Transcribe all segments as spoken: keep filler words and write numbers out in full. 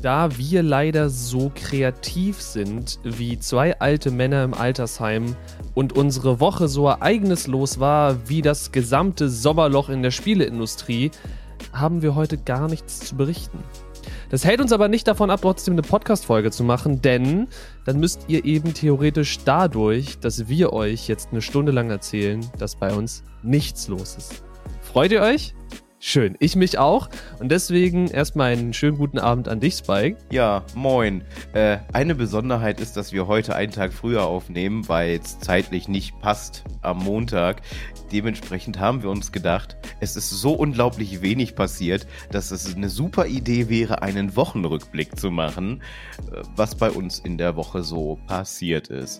Da wir leider so kreativ sind wie zwei alte Männer im Altersheim und unsere Woche so ereignislos war wie das gesamte Sommerloch in der Spieleindustrie, haben wir heute gar nichts zu berichten. Das hält uns aber nicht davon ab, trotzdem eine Podcast-Folge zu machen, denn dann müsst ihr eben theoretisch dadurch, dass wir euch jetzt eine Stunde lang erzählen, dass bei uns nichts los ist. Freut ihr euch? Schön, ich mich auch. Und deswegen erstmal einen schönen guten Abend an dich, Spike. Ja, moin. Äh, eine Besonderheit ist, dass wir heute einen Tag früher aufnehmen, weil es zeitlich nicht passt am Montag. Dementsprechend haben wir uns gedacht, es ist so unglaublich wenig passiert, dass es eine super Idee wäre, einen Wochenrückblick zu machen, was bei uns in der Woche so passiert ist.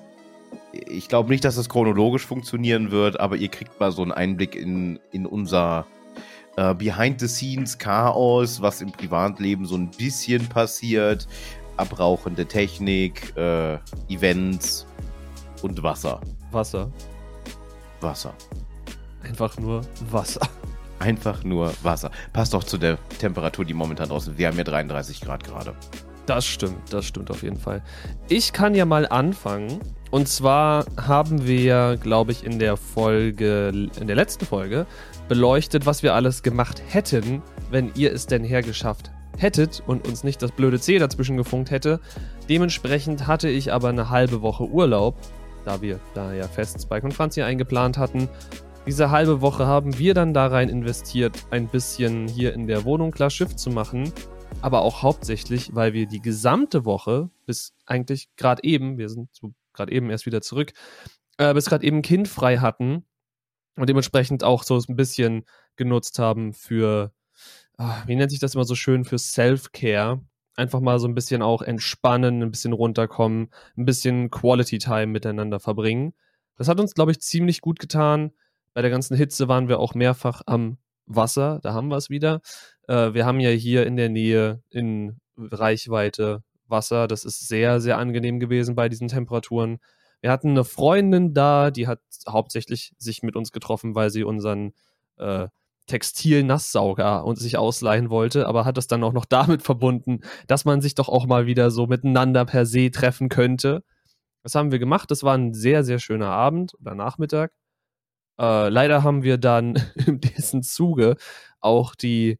Ich glaube nicht, dass es chronologisch funktionieren wird, aber ihr kriegt mal so einen Einblick in, in unser Uh, Behind-the-Scenes-Chaos, was im Privatleben so ein bisschen passiert, abrauchende Technik, uh, Events und Wasser. Wasser. Wasser. Einfach nur Wasser. Einfach nur Wasser. Passt doch zu der Temperatur, die momentan draußen ist. Wir haben ja dreiunddreißig Grad gerade. Das stimmt, das stimmt auf jeden Fall. Ich kann ja mal anfangen. Und zwar haben wir, glaube ich, in der Folge, in der letzten Folge beleuchtet, was wir alles gemacht hätten, wenn ihr es denn hergeschafft hättet und uns nicht das blöde C dazwischen gefunkt hätte. Dementsprechend hatte ich aber eine halbe Woche Urlaub, da wir da ja fest Spike und Franzi eingeplant hatten. Diese halbe Woche haben wir dann da rein investiert, ein bisschen hier in der Wohnung klar Schiff zu machen. Aber auch hauptsächlich, weil wir die gesamte Woche bis eigentlich gerade eben, wir sind so gerade eben erst wieder zurück, äh, bis gerade eben Kind frei hatten und dementsprechend auch so ein bisschen genutzt haben für, ah, wie nennt sich das immer so schön, für Self-Care. Einfach mal so ein bisschen auch entspannen, ein bisschen runterkommen, ein bisschen Quality-Time miteinander verbringen. Das hat uns, glaube ich, ziemlich gut getan. Bei der ganzen Hitze waren wir auch mehrfach am Wasser, da haben wir es wieder. Äh, wir haben ja hier in der Nähe in Reichweite Wasser. Das ist sehr, sehr angenehm gewesen bei diesen Temperaturen. Wir hatten eine Freundin da, die hat hauptsächlich sich mit uns getroffen, weil sie unseren äh, Textil-Nasssauger und sich ausleihen wollte, aber hat das dann auch noch damit verbunden, dass man sich doch auch mal wieder so miteinander per se treffen könnte. Das haben wir gemacht. Das war ein sehr, sehr schöner Abend oder Nachmittag. Äh, leider haben wir dann in diesem Zuge auch die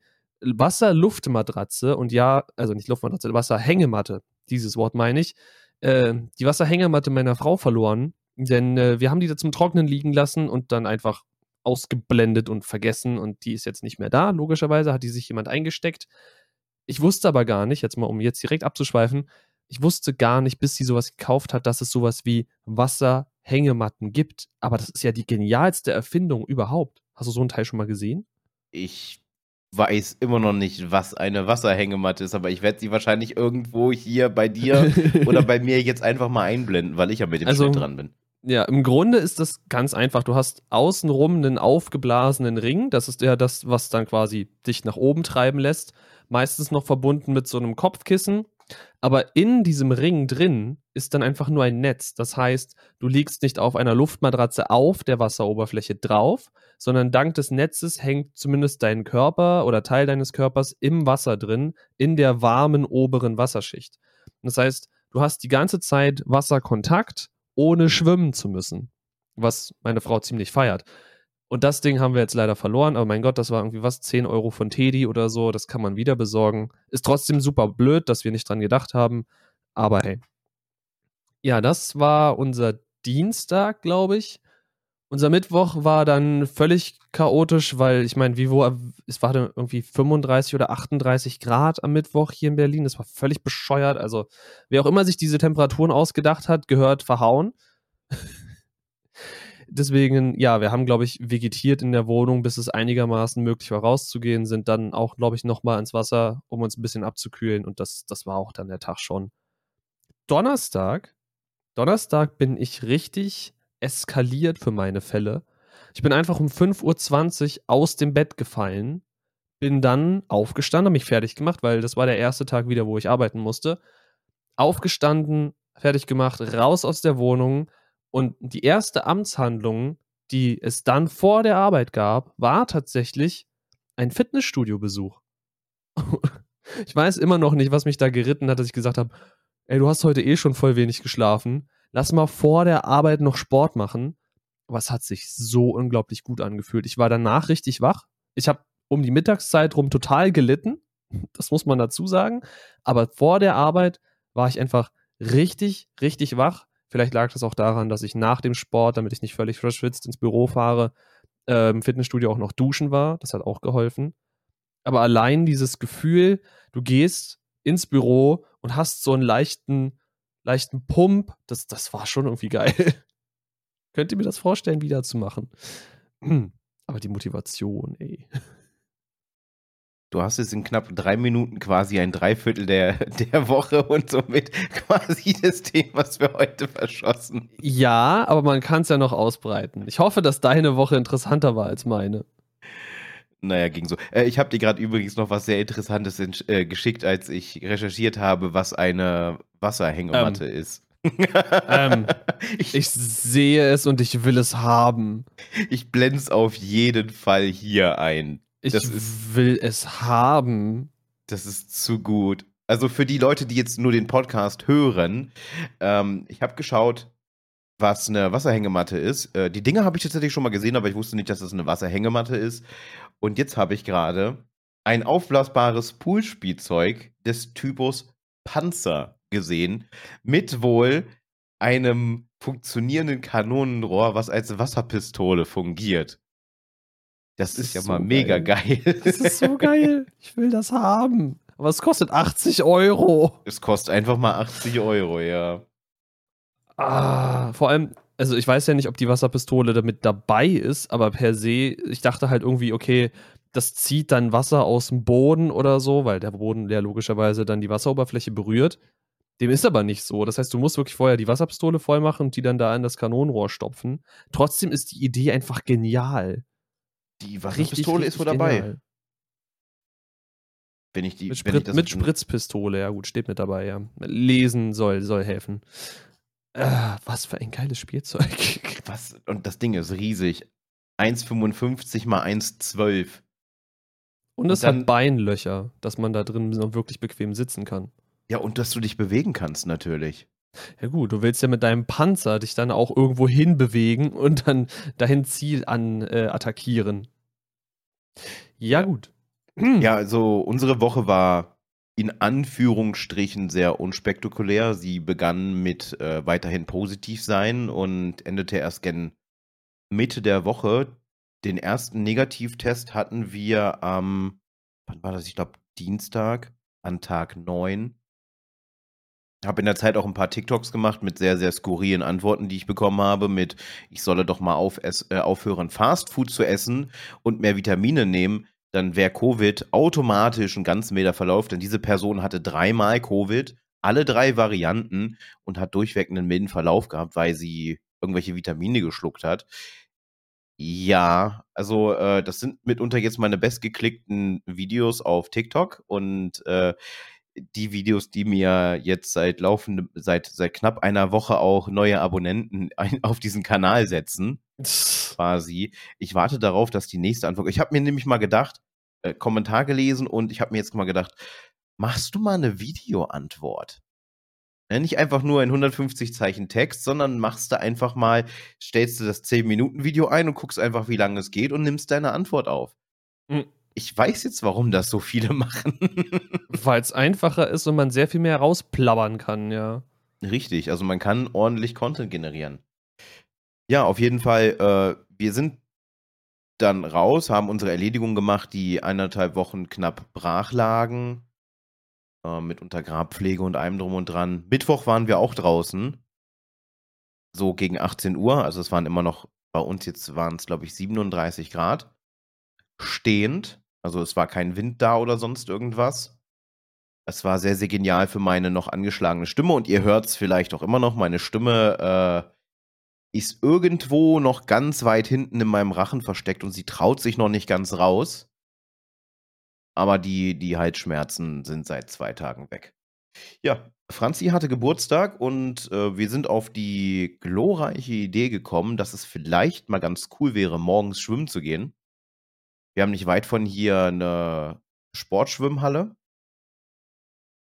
Wasserluftmatratze und ja, also nicht Luftmatratze, Wasserhängematte, dieses Wort meine ich, äh, die Wasserhängematte meiner Frau verloren, denn äh, wir haben die da zum Trocknen liegen lassen und dann einfach ausgeblendet und vergessen und die ist jetzt nicht mehr da, logischerweise hat die sich jemand eingesteckt. Ich wusste aber gar nicht, jetzt mal um jetzt direkt abzuschweifen, ich wusste gar nicht, bis sie sowas gekauft hat, dass es sowas wie Wasserhängematten gibt. Aber das ist ja die genialste Erfindung überhaupt. Hast du so einen Teil schon mal gesehen? Ich weiß immer noch nicht, was eine Wasserhängematte ist, aber ich werde sie wahrscheinlich irgendwo hier bei dir oder bei mir jetzt einfach mal einblenden, weil ich ja mit dem also, Schnitt dran bin. Ja, im Grunde ist das ganz einfach. Du hast außenrum einen aufgeblasenen Ring. Das ist ja das, was dann quasi dich nach oben treiben lässt. Meistens noch verbunden mit so einem Kopfkissen. Aber in diesem Ring drin ist dann einfach nur ein Netz. Das heißt, du liegst nicht auf einer Luftmatratze auf der Wasseroberfläche drauf, sondern dank des Netzes hängt zumindest dein Körper oder Teil deines Körpers im Wasser drin, in der warmen oberen Wasserschicht. Das heißt, du hast die ganze Zeit Wasserkontakt, ohne schwimmen zu müssen. Was meine Frau ziemlich feiert. Und das Ding haben wir jetzt leider verloren, aber mein Gott, das war irgendwie was, zehn Euro von Teddy oder so, das kann man wieder besorgen. Ist trotzdem super blöd, dass wir nicht dran gedacht haben, aber hey. Ja, das war unser Dienstag, glaube ich. Unser Mittwoch war dann völlig chaotisch, weil ich meine, wie wo, es war dann irgendwie fünfunddreißig oder achtunddreißig Grad am Mittwoch hier in Berlin, das war völlig bescheuert, also wer auch immer sich diese Temperaturen ausgedacht hat, gehört verhauen. Deswegen, ja, wir haben, glaube ich, vegetiert in der Wohnung, bis es einigermaßen möglich war, rauszugehen, sind dann auch, glaube ich, nochmal ins Wasser, um uns ein bisschen abzukühlen und das, das war auch dann der Tag schon. Donnerstag, Donnerstag bin ich richtig eskaliert für meine Fälle. Ich bin einfach um fünf Uhr zwanzig aus dem Bett gefallen, bin dann aufgestanden, habe mich fertig gemacht, weil das war der erste Tag wieder, wo ich arbeiten musste. Aufgestanden, fertig gemacht, raus aus der Wohnung. Und die erste Amtshandlung, die es dann vor der Arbeit gab, war tatsächlich ein Fitnessstudio-Besuch. Ich weiß immer noch nicht, was mich da geritten hat, dass ich gesagt habe, ey, du hast heute eh schon voll wenig geschlafen. Lass mal vor der Arbeit noch Sport machen. Aber es hat sich so unglaublich gut angefühlt. Ich war danach richtig wach. Ich habe um die Mittagszeit rum total gelitten. Das muss man dazu sagen. Aber vor der Arbeit war ich einfach richtig, richtig wach. Vielleicht lag das auch daran, dass ich nach dem Sport, damit ich nicht völlig verschwitzt ins Büro fahre, äh, im Fitnessstudio auch noch duschen war. Das hat auch geholfen. Aber allein dieses Gefühl, du gehst ins Büro und hast so einen leichten, leichten Pump, das, das war schon irgendwie geil. Könnt ihr mir das vorstellen, wieder zu machen? Aber die Motivation, ey. Du hast jetzt in knapp drei Minuten quasi ein Dreiviertel der, der Woche und somit quasi des Themas für heute verschossen. Ja, aber man kann es ja noch ausbreiten. Ich hoffe, dass deine Woche interessanter war als meine. Naja, ging so. Äh, ich habe dir gerade übrigens noch was sehr Interessantes in, äh, geschickt, als ich recherchiert habe, was eine Wasserhängematte ähm, ist. ähm, ich, ich sehe es und ich will es haben. Ich blende es auf jeden Fall hier ein. Ich das ist, will es haben. Das ist zu gut. Also für die Leute, die jetzt nur den Podcast hören, ähm, ich habe geschaut, was eine Wasserhängematte ist. Äh, die Dinge habe ich tatsächlich schon mal gesehen, aber ich wusste nicht, dass das eine Wasserhängematte ist. Und jetzt habe ich gerade ein aufblasbares Poolspielzeug des Typus Panzer gesehen, mit wohl einem funktionierenden Kanonenrohr, was als Wasserpistole fungiert. Das, das ist, ist ja so mal mega geil. geil. Das ist so geil. Ich will das haben. Aber es kostet achtzig Euro. Es kostet einfach mal achtzig Euro, ja. Ah, vor allem, also ich weiß ja nicht, ob die Wasserpistole damit dabei ist, aber per se, ich dachte halt irgendwie, okay, das zieht dann Wasser aus dem Boden oder so, weil der Boden ja logischerweise dann die Wasseroberfläche berührt. Dem ist aber nicht so. Das heißt, du musst wirklich vorher die Wasserpistole voll machen und die dann da in das Kanonenrohr stopfen. Trotzdem ist die Idee einfach genial. Die Wasserpistole richtig, ist wohl dabei. Genial. Wenn ich die, mit wenn Sprit, ich das mit Spritzpistole, ja gut, steht mit dabei, ja. Lesen soll, soll helfen. Äh, was für ein geiles Spielzeug. Was? Und das Ding ist riesig. eins Komma fünfundfünfzig mal eins Komma zwölf. Und es und dann, hat Beinlöcher, dass man da drin noch wirklich bequem sitzen kann. Ja, und dass du dich bewegen kannst, natürlich. Ja gut, du willst ja mit deinem Panzer dich dann auch irgendwo hinbewegen und dann dein Ziel an äh, attackieren. Ja, gut. Ja, also unsere Woche war in Anführungsstrichen sehr unspektakulär. Sie begann mit äh, weiterhin positiv sein und endete erst gen Mitte der Woche. Den ersten Negativtest hatten wir am, wann war das? Ich glaube, Dienstag, an Tag neun. Habe in der Zeit auch ein paar TikToks gemacht mit sehr, sehr skurrilen Antworten, die ich bekommen habe, mit ich solle doch mal auf, äh, aufhören, Fastfood zu essen und mehr Vitamine nehmen, dann wäre Covid automatisch ein ganz milder Verlauf, denn diese Person hatte dreimal Covid, alle drei Varianten und hat durchweg einen milden Verlauf gehabt, weil sie irgendwelche Vitamine geschluckt hat. Ja, also äh, das sind mitunter jetzt meine bestgeklickten Videos auf TikTok und äh, die Videos, die mir jetzt seit laufendem, seit, seit knapp einer Woche auch neue Abonnenten ein, auf diesen Kanal setzen. Quasi. Ich warte darauf, dass die nächste Antwort. Ich habe mir nämlich mal gedacht, äh, Kommentar gelesen und ich habe mir jetzt mal gedacht, machst du mal eine Videoantwort? Ja, nicht einfach nur in hundertfünfzig Zeichen Text, sondern machst du einfach mal, stellst du das zehn Minuten Video ein und guckst einfach, wie lange es geht und nimmst deine Antwort auf. Mhm. Ich weiß jetzt, warum das so viele machen. Weil es einfacher ist und man sehr viel mehr rausplappern kann, ja. Richtig, also man kann ordentlich Content generieren. Ja, auf jeden Fall, äh, wir sind dann raus, haben unsere Erledigung gemacht, die eineinhalb Wochen knapp brach lagen. Äh, mit Untergrabpflege und allem drum und dran. Mittwoch waren wir auch draußen. So gegen achtzehn Uhr, also es waren immer noch, bei uns jetzt waren es, glaube ich, siebenunddreißig Grad. Stehend. Also es war kein Wind da oder sonst irgendwas. Es war sehr, sehr genial für meine noch angeschlagene Stimme und ihr hört es vielleicht auch immer noch. Meine Stimme äh, ist irgendwo noch ganz weit hinten in meinem Rachen versteckt und sie traut sich noch nicht ganz raus. Aber die, die Halsschmerzen sind seit zwei Tagen weg. Ja, Franzi hatte Geburtstag und äh, wir sind auf die glorreiche Idee gekommen, dass es vielleicht mal ganz cool wäre, morgens schwimmen zu gehen. Wir haben nicht weit von hier eine Sportschwimmhalle.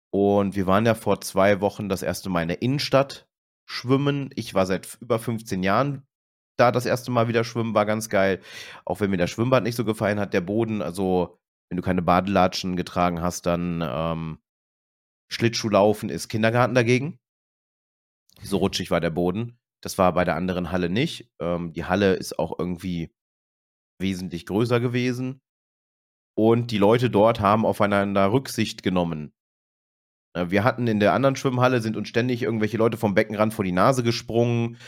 Und wir waren ja vor zwei Wochen das erste Mal in der Innenstadt schwimmen. Ich war seit über fünfzehn Jahren da das erste Mal wieder schwimmen, war ganz geil. Auch wenn mir das Schwimmbad nicht so gefallen hat, der Boden, also wenn du keine Badelatschen getragen hast, dann ähm, Schlittschuhlaufen ist Kindergarten dagegen. So rutschig war der Boden. Das war bei der anderen Halle nicht. Ähm, die Halle ist auch irgendwie wesentlich größer gewesen. Und die Leute dort haben aufeinander Rücksicht genommen. Äh, Wir hatten in der anderen Schwimmhalle, sind uns ständig irgendwelche Leute vom Beckenrand vor die Nase gesprungen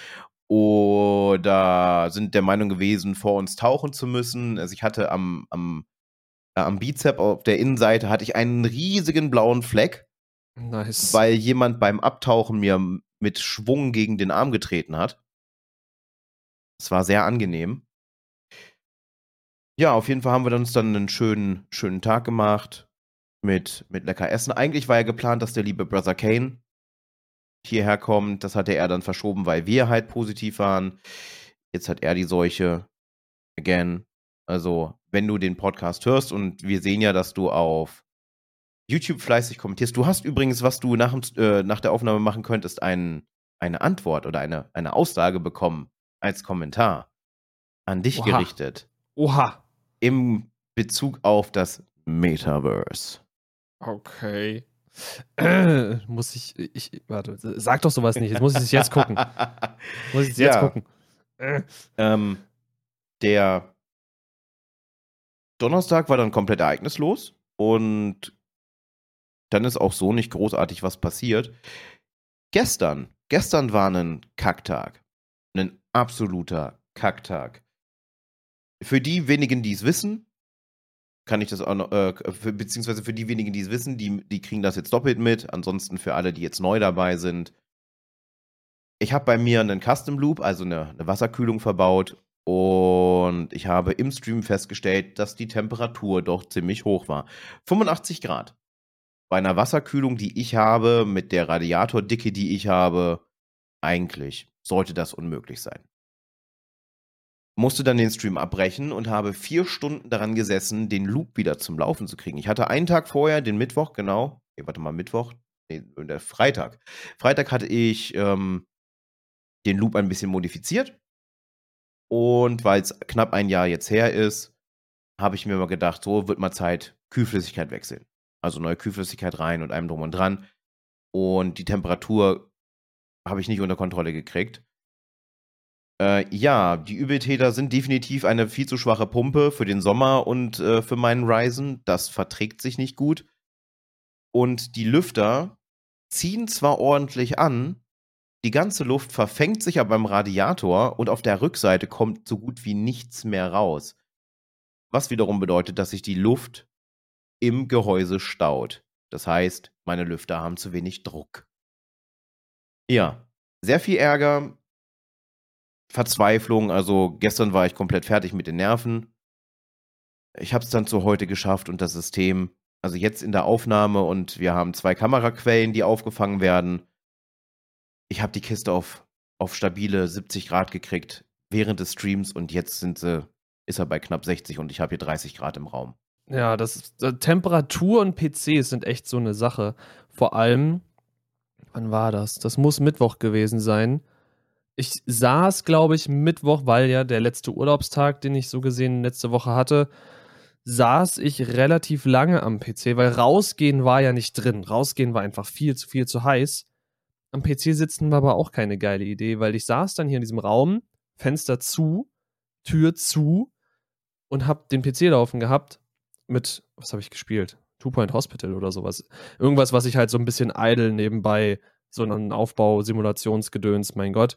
oder sind der Meinung gewesen, vor uns tauchen zu müssen. Also ich hatte am, am, äh, am Bizep auf der Innenseite hatte ich einen riesigen blauen Fleck, Nice. weil jemand beim Abtauchen mir mit Schwung gegen den Arm getreten hat. Es war sehr angenehm. Ja, auf jeden Fall haben wir uns dann einen schönen, schönen Tag gemacht mit, mit lecker Essen. Eigentlich war ja geplant, dass der liebe Brother Kane hierher kommt. Das hatte er dann verschoben, weil wir halt positiv waren. Jetzt hat er die Seuche. Again. Also, wenn du den Podcast hörst und wir sehen ja, dass du auf YouTube fleißig kommentierst. Du hast übrigens, was du nach, äh, nach der Aufnahme machen könntest, ein, eine Antwort oder eine, eine Aussage bekommen als Kommentar an dich Oha. gerichtet. Oha. Im Bezug auf das Metaverse. Okay. Äh, muss ich, ich, warte, sag doch sowas nicht. Jetzt muss ich es jetzt gucken. Muss ich es jetzt Ja. gucken. Äh. Ähm, der Donnerstag war dann komplett ereignislos und dann ist auch so nicht großartig was passiert. Gestern, gestern war ein Kacktag. Ein absoluter Kacktag. Für die wenigen, die es wissen, kann ich das auch noch, äh, für, beziehungsweise für die wenigen, die es wissen, die, die kriegen das jetzt doppelt mit. Ansonsten für alle, die jetzt neu dabei sind. Ich habe bei mir einen Custom Loop, also eine, eine Wasserkühlung verbaut. Und ich habe im Stream festgestellt, dass die Temperatur doch ziemlich hoch war. fünfundachtzig Grad. Bei einer Wasserkühlung, die ich habe, mit der Radiatordicke, die ich habe, eigentlich sollte das unmöglich sein. Musste dann den Stream abbrechen und habe vier Stunden daran gesessen, den Loop wieder zum Laufen zu kriegen. Ich hatte einen Tag vorher, den Mittwoch, genau. Nee, warte mal, Mittwoch? Nee, der Freitag. Freitag hatte ich ähm, den Loop ein bisschen modifiziert. Und weil es knapp ein Jahr jetzt her ist, habe ich mir mal gedacht, so wird mal Zeit, Kühlflüssigkeit wechseln. Also neue Kühlflüssigkeit rein und allem drum und dran. Und die Temperatur habe ich nicht unter Kontrolle gekriegt. Äh, ja, die Übeltäter sind definitiv eine viel zu schwache Pumpe für den Sommer und äh, für meinen Ryzen. Das verträgt sich nicht gut. Und die Lüfter ziehen zwar ordentlich an, die ganze Luft verfängt sich aber beim Radiator und auf der Rückseite kommt so gut wie nichts mehr raus. Was wiederum bedeutet, dass sich die Luft im Gehäuse staut. Das heißt, meine Lüfter haben zu wenig Druck. Ja, sehr viel Ärger, Verzweiflung. Also gestern war ich komplett fertig mit den Nerven. Ich habe es dann zu heute geschafft und das System, also jetzt in der Aufnahme und wir haben zwei Kameraquellen, die aufgefangen werden. Ich habe die Kiste auf, auf stabile siebzig Grad gekriegt während des Streams und jetzt sind sie, ist er bei knapp sechzig und ich habe hier dreißig Grad im Raum. Ja, das ist, äh, Temperatur und P Cs sind echt so eine Sache. Vor allem, wann war das? Das muss Mittwoch gewesen sein. Ich saß, glaube ich, Mittwoch, weil ja der letzte Urlaubstag, den ich so gesehen letzte Woche hatte, saß ich relativ lange am P C, weil rausgehen war ja nicht drin. Rausgehen war einfach viel zu viel zu heiß. Am P C sitzen war aber auch keine geile Idee, weil ich saß dann hier in diesem Raum, Fenster zu, Tür zu und hab den P C laufen gehabt mit, was habe ich gespielt? Two Point Hospital oder sowas. Irgendwas, was ich halt so ein bisschen idle nebenbei, so einen Aufbau, Simulationsgedöns, mein Gott.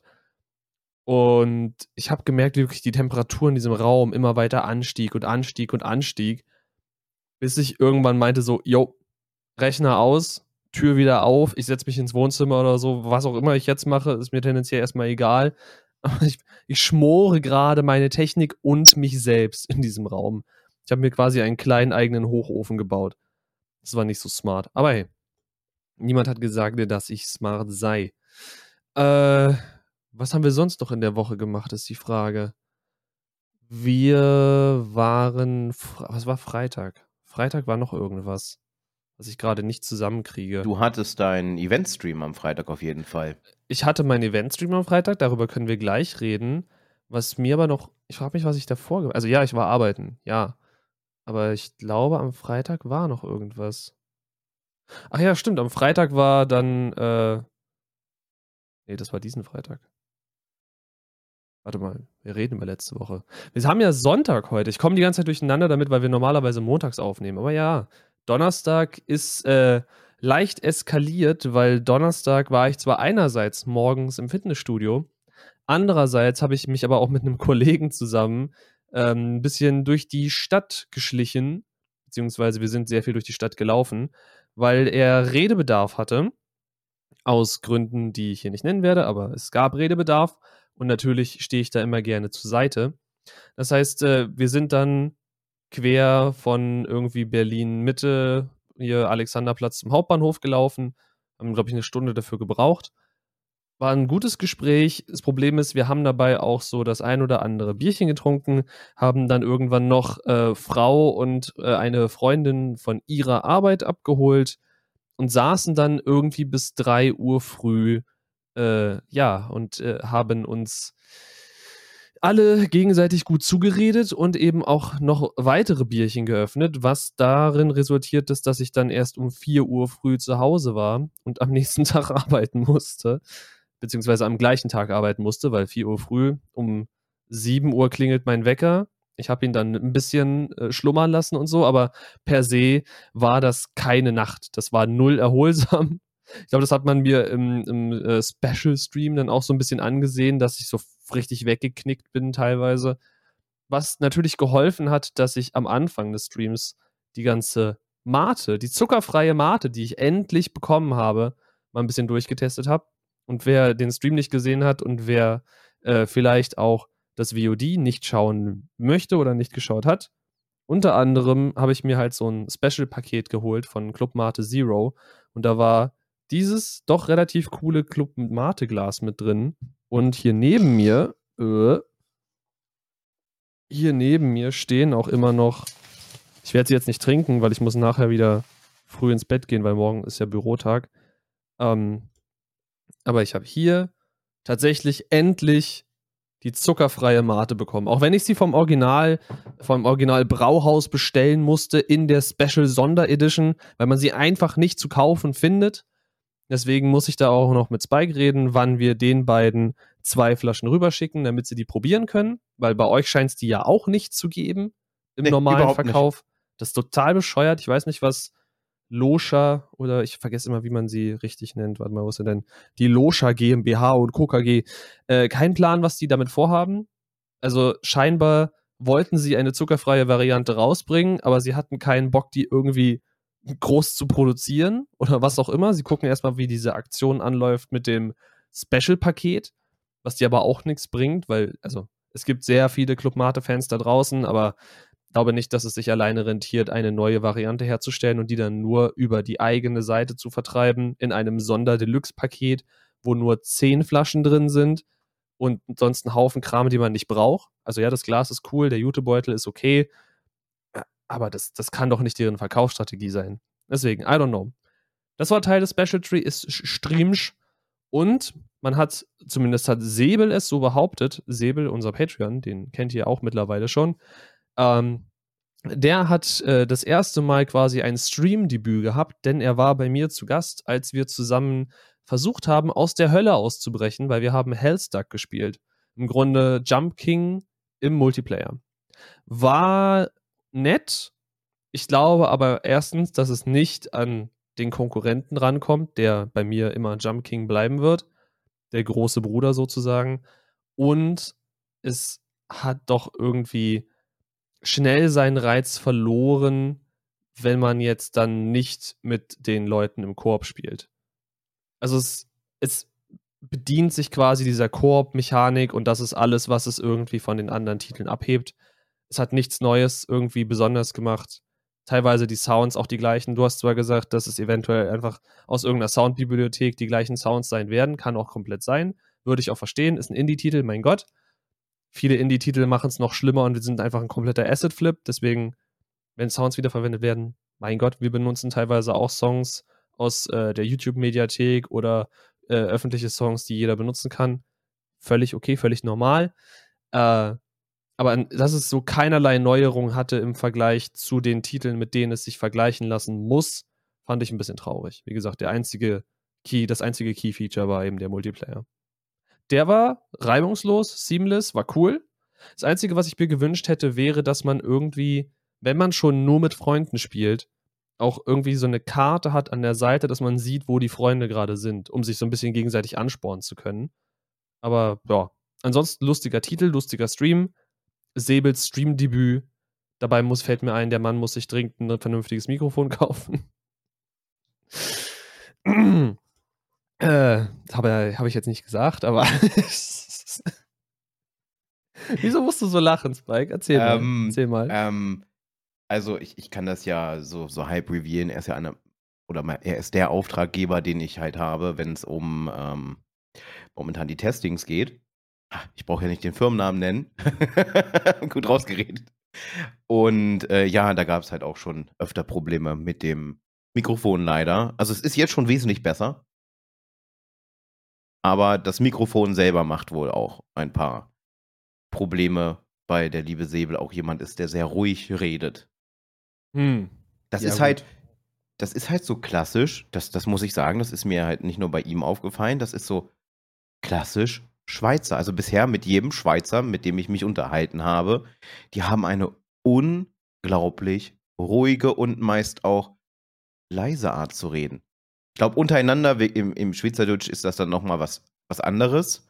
Und ich habe gemerkt, wie wirklich die Temperatur in diesem Raum immer weiter anstieg und anstieg und anstieg, bis ich irgendwann meinte so, yo, Rechner aus, Tür wieder auf, ich setze mich ins Wohnzimmer oder so, was auch immer ich jetzt mache, ist mir tendenziell erstmal egal. Aber ich, ich schmore gerade meine Technik und mich selbst in diesem Raum. Ich habe mir quasi einen kleinen eigenen Hochofen gebaut. Das war nicht so smart. Aber hey, niemand hat gesagt, dass ich smart sei. Äh, was haben wir sonst noch in der Woche gemacht, ist die Frage. Wir waren, was war Freitag? Freitag war noch irgendwas, was ich gerade nicht zusammenkriege. Du hattest deinen Eventstream am Freitag auf jeden Fall. Ich hatte meinen Eventstream am Freitag, darüber können wir gleich reden. Was mir aber noch, ich frage mich, was ich davor gemacht habe. Also ja, ich war arbeiten, ja. Aber ich glaube, am Freitag war noch irgendwas. Ach ja, stimmt, am Freitag war dann, äh, nee, das war diesen Freitag. Warte mal, wir reden über letzte Woche. Wir haben ja Sonntag heute. Ich komme die ganze Zeit durcheinander damit, weil wir normalerweise montags aufnehmen. Aber ja, Donnerstag ist äh, leicht eskaliert, weil Donnerstag war ich zwar einerseits morgens im Fitnessstudio, andererseits habe ich mich aber auch mit einem Kollegen zusammen ähm, ein bisschen durch die Stadt geschlichen, beziehungsweise wir sind sehr viel durch die Stadt gelaufen, weil er Redebedarf hatte, aus Gründen, die ich hier nicht nennen werde, aber es gab Redebedarf und natürlich stehe ich da immer gerne zur Seite. Das heißt, äh, wir sind dann quer von irgendwie Berlin-Mitte, hier Alexanderplatz zum Hauptbahnhof gelaufen, haben, glaube ich, eine Stunde dafür gebraucht. War ein gutes Gespräch. Das Problem ist, wir haben dabei auch so das ein oder andere Bierchen getrunken, haben dann irgendwann noch äh, Frau und äh, eine Freundin von ihrer Arbeit abgeholt und saßen dann irgendwie bis drei Uhr früh, äh, ja, und äh, haben uns alle gegenseitig gut zugeredet und eben auch noch weitere Bierchen geöffnet, was darin resultiert ist, dass ich dann erst um vier Uhr früh zu Hause war und am nächsten Tag arbeiten musste, beziehungsweise am gleichen Tag arbeiten musste, weil vier Uhr früh, um sieben Uhr klingelt mein Wecker. Ich habe ihn dann ein bisschen äh, schlummern lassen und so, aber per se war das keine Nacht. Das war null erholsam. Ich glaube, das hat man mir im, im äh, Special-Stream dann auch so ein bisschen angesehen, dass ich so richtig weggeknickt bin teilweise. Was natürlich geholfen hat, dass ich am Anfang des Streams die ganze Mate, die zuckerfreie Mate, die ich endlich bekommen habe, mal ein bisschen durchgetestet habe. Und wer den Stream nicht gesehen hat und wer äh, vielleicht auch das V O D nicht schauen möchte oder nicht geschaut hat, unter anderem habe ich mir halt so ein Special-Paket geholt von Club Mate Zero und da war dieses doch relativ coole Club Mate Glas mit drin. Und hier neben mir, äh, hier neben mir stehen auch immer noch, ich werde sie jetzt nicht trinken, weil ich muss nachher wieder früh ins Bett gehen, weil morgen ist ja Bürotag. Ähm, aber ich habe hier tatsächlich endlich die zuckerfreie Mate bekommen. Auch wenn ich sie vom Original, vom Original Brauhaus bestellen musste in der Special Sonderedition, weil man sie einfach nicht zu kaufen findet. Deswegen muss ich da auch noch mit Spike reden, wann wir den beiden zwei Flaschen rüberschicken, damit sie die probieren können. Weil bei euch scheint es die ja auch nicht zu geben im Nee, normalen überhaupt Verkauf. nicht. Das ist total bescheuert. Ich weiß nicht, was Loscha oder ich vergesse immer, wie man sie richtig nennt. Warte mal, wo ist sie denn? Die Loscha GmbH und Co. K G. Äh, kein Plan, was die damit vorhaben. Also scheinbar wollten sie eine zuckerfreie Variante rausbringen, aber sie hatten keinen Bock, die irgendwie groß zu produzieren oder was auch immer. Sie gucken erstmal, wie diese Aktion anläuft mit dem Special-Paket, was dir aber auch nichts bringt, weil, also, es gibt sehr viele Club Mate-Fans da draußen, aber ich glaube nicht, dass es sich alleine rentiert, eine neue Variante herzustellen und die dann nur über die eigene Seite zu vertreiben in einem Sonder-Deluxe-Paket, wo nur zehn Flaschen drin sind und sonst ein Haufen Kram, die man nicht braucht. Also ja, das Glas ist cool, der Jutebeutel ist okay, aber das, das kann doch nicht deren Verkaufsstrategie sein. Deswegen, I don't know. Das war Teil des Special Tree, ist Streamsch. Und man hat, zumindest hat Säbel es so behauptet, Säbel, unser Patreon, den kennt ihr auch mittlerweile schon, ähm, der hat äh, das erste Mal quasi ein Stream-Debüt gehabt, denn er war bei mir zu Gast, als wir zusammen versucht haben, aus der Hölle auszubrechen, weil wir haben Hellstuck gespielt. Im Grunde Jump King im Multiplayer. War nett. Ich glaube aber erstens, dass es nicht an den Konkurrenten rankommt, der bei mir immer Jump King bleiben wird. Der große Bruder sozusagen. Und es hat doch irgendwie schnell seinen Reiz verloren, wenn man jetzt dann nicht mit den Leuten im Koop spielt. Also es, es bedient sich quasi dieser Koop-Mechanik und das ist alles, was es irgendwie von den anderen Titeln abhebt. Es hat nichts Neues irgendwie besonders gemacht. Teilweise die Sounds auch die gleichen. Du hast zwar gesagt, dass es eventuell einfach aus irgendeiner Soundbibliothek die gleichen Sounds sein werden. Kann auch komplett sein. Würde ich auch verstehen. Ist ein Indie-Titel, mein Gott. Viele Indie-Titel machen es noch schlimmer und sind einfach ein kompletter Asset-Flip. Deswegen, wenn Sounds wiederverwendet werden, mein Gott, wir benutzen teilweise auch Songs aus äh, der YouTube-Mediathek oder äh, öffentliche Songs, die jeder benutzen kann. Völlig okay, völlig normal. Äh, aber dass es so keinerlei Neuerung hatte im Vergleich zu den Titeln, mit denen es sich vergleichen lassen muss, fand ich ein bisschen traurig. Wie gesagt, der einzige Key, das einzige Key-Feature war eben der Multiplayer. Der war reibungslos, seamless, war cool. Das Einzige, was ich mir gewünscht hätte, wäre, dass man irgendwie, wenn man schon nur mit Freunden spielt, auch irgendwie so eine Karte hat an der Seite, dass man sieht, wo die Freunde gerade sind, um sich so ein bisschen gegenseitig anspornen zu können. Aber ja, ansonsten lustiger Titel, lustiger Stream. Säbels Streamdebüt. Dabei muss, fällt mir ein, der Mann muss sich dringend ein vernünftiges Mikrofon kaufen. äh, habe hab ich jetzt nicht gesagt, aber wieso musst du so lachen, Spike? Erzähl mal. Ähm, Erzähl mal. Ähm, also ich, ich kann das ja so, so halb revealen. Er ist ja eine, oder mal, er ist der Auftraggeber, den ich halt habe, wenn es um ähm, momentan die Testings geht. Ich brauche ja nicht den Firmennamen nennen. Gut rausgeredet. Und äh, ja, da gab es halt auch schon öfter Probleme mit dem Mikrofon leider. Also es ist jetzt schon wesentlich besser. Aber das Mikrofon selber macht wohl auch ein paar Probleme, weil der liebe Säbel auch jemand ist, der sehr ruhig redet. Hm. Das Ja, ist gut. halt, das ist halt so klassisch, das, das muss ich sagen, das ist mir halt nicht nur bei ihm aufgefallen, das ist so klassisch Schweizer. Also bisher mit jedem Schweizer, mit dem ich mich unterhalten habe, die haben eine unglaublich ruhige und meist auch leise Art zu reden. Ich glaube, untereinander im, im Schweizerdeutsch ist das dann nochmal was, was anderes.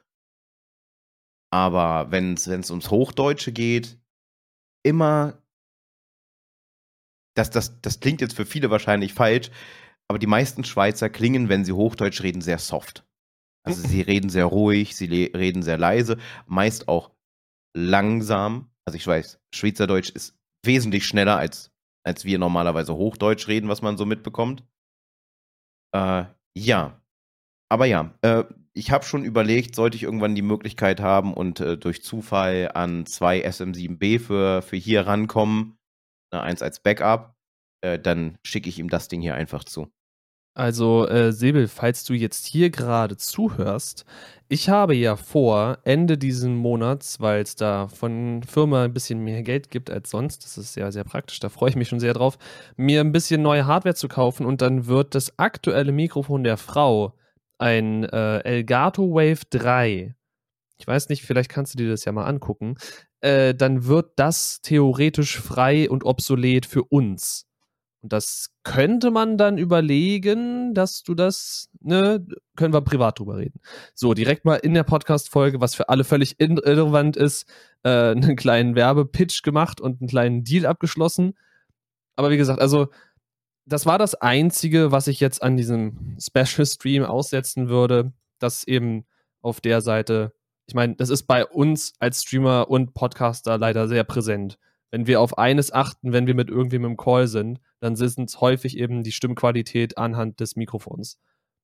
Aber wenn es ums Hochdeutsche geht, immer, das, das, das klingt jetzt für viele wahrscheinlich falsch, aber die meisten Schweizer klingen, wenn sie Hochdeutsch reden, sehr soft. Also sie reden sehr ruhig, sie le- reden sehr leise, meist auch langsam. Also ich weiß, Schweizerdeutsch ist wesentlich schneller, als, als wir normalerweise Hochdeutsch reden, was man so mitbekommt. Äh, ja. Aber ja, äh, ich habe schon überlegt, sollte ich irgendwann die Möglichkeit haben und äh, durch Zufall an zwei S M sieben B für, für hier rankommen, ne, eins als Backup, äh, dann schicke ich ihm das Ding hier einfach zu. Also, äh, Säbel, falls du jetzt hier gerade zuhörst, ich habe ja vor, Ende diesen Monats, weil es da von Firma ein bisschen mehr Geld gibt als sonst, das ist ja sehr praktisch, da freue ich mich schon sehr drauf, mir ein bisschen neue Hardware zu kaufen und dann wird das aktuelle Mikrofon der Frau ein äh, Elgato Wave drei. Ich weiß nicht, vielleicht kannst du dir das ja mal angucken. Äh, dann wird das theoretisch frei und obsolet für uns. Und das könnte man dann überlegen, dass du das, ne, können wir privat drüber reden. So, direkt mal in der Podcast-Folge, was für alle völlig irrelevant ist, äh, einen kleinen Werbepitch gemacht und einen kleinen Deal abgeschlossen. Aber wie gesagt, also, das war das Einzige, was ich jetzt an diesem Special-Stream aussetzen würde, dass eben auf der Seite, ich meine, das ist bei uns als Streamer und Podcaster leider sehr präsent. Wenn wir auf eines achten, wenn wir mit irgendwem im Call sind, dann sind es häufig eben die Stimmqualität anhand des Mikrofons.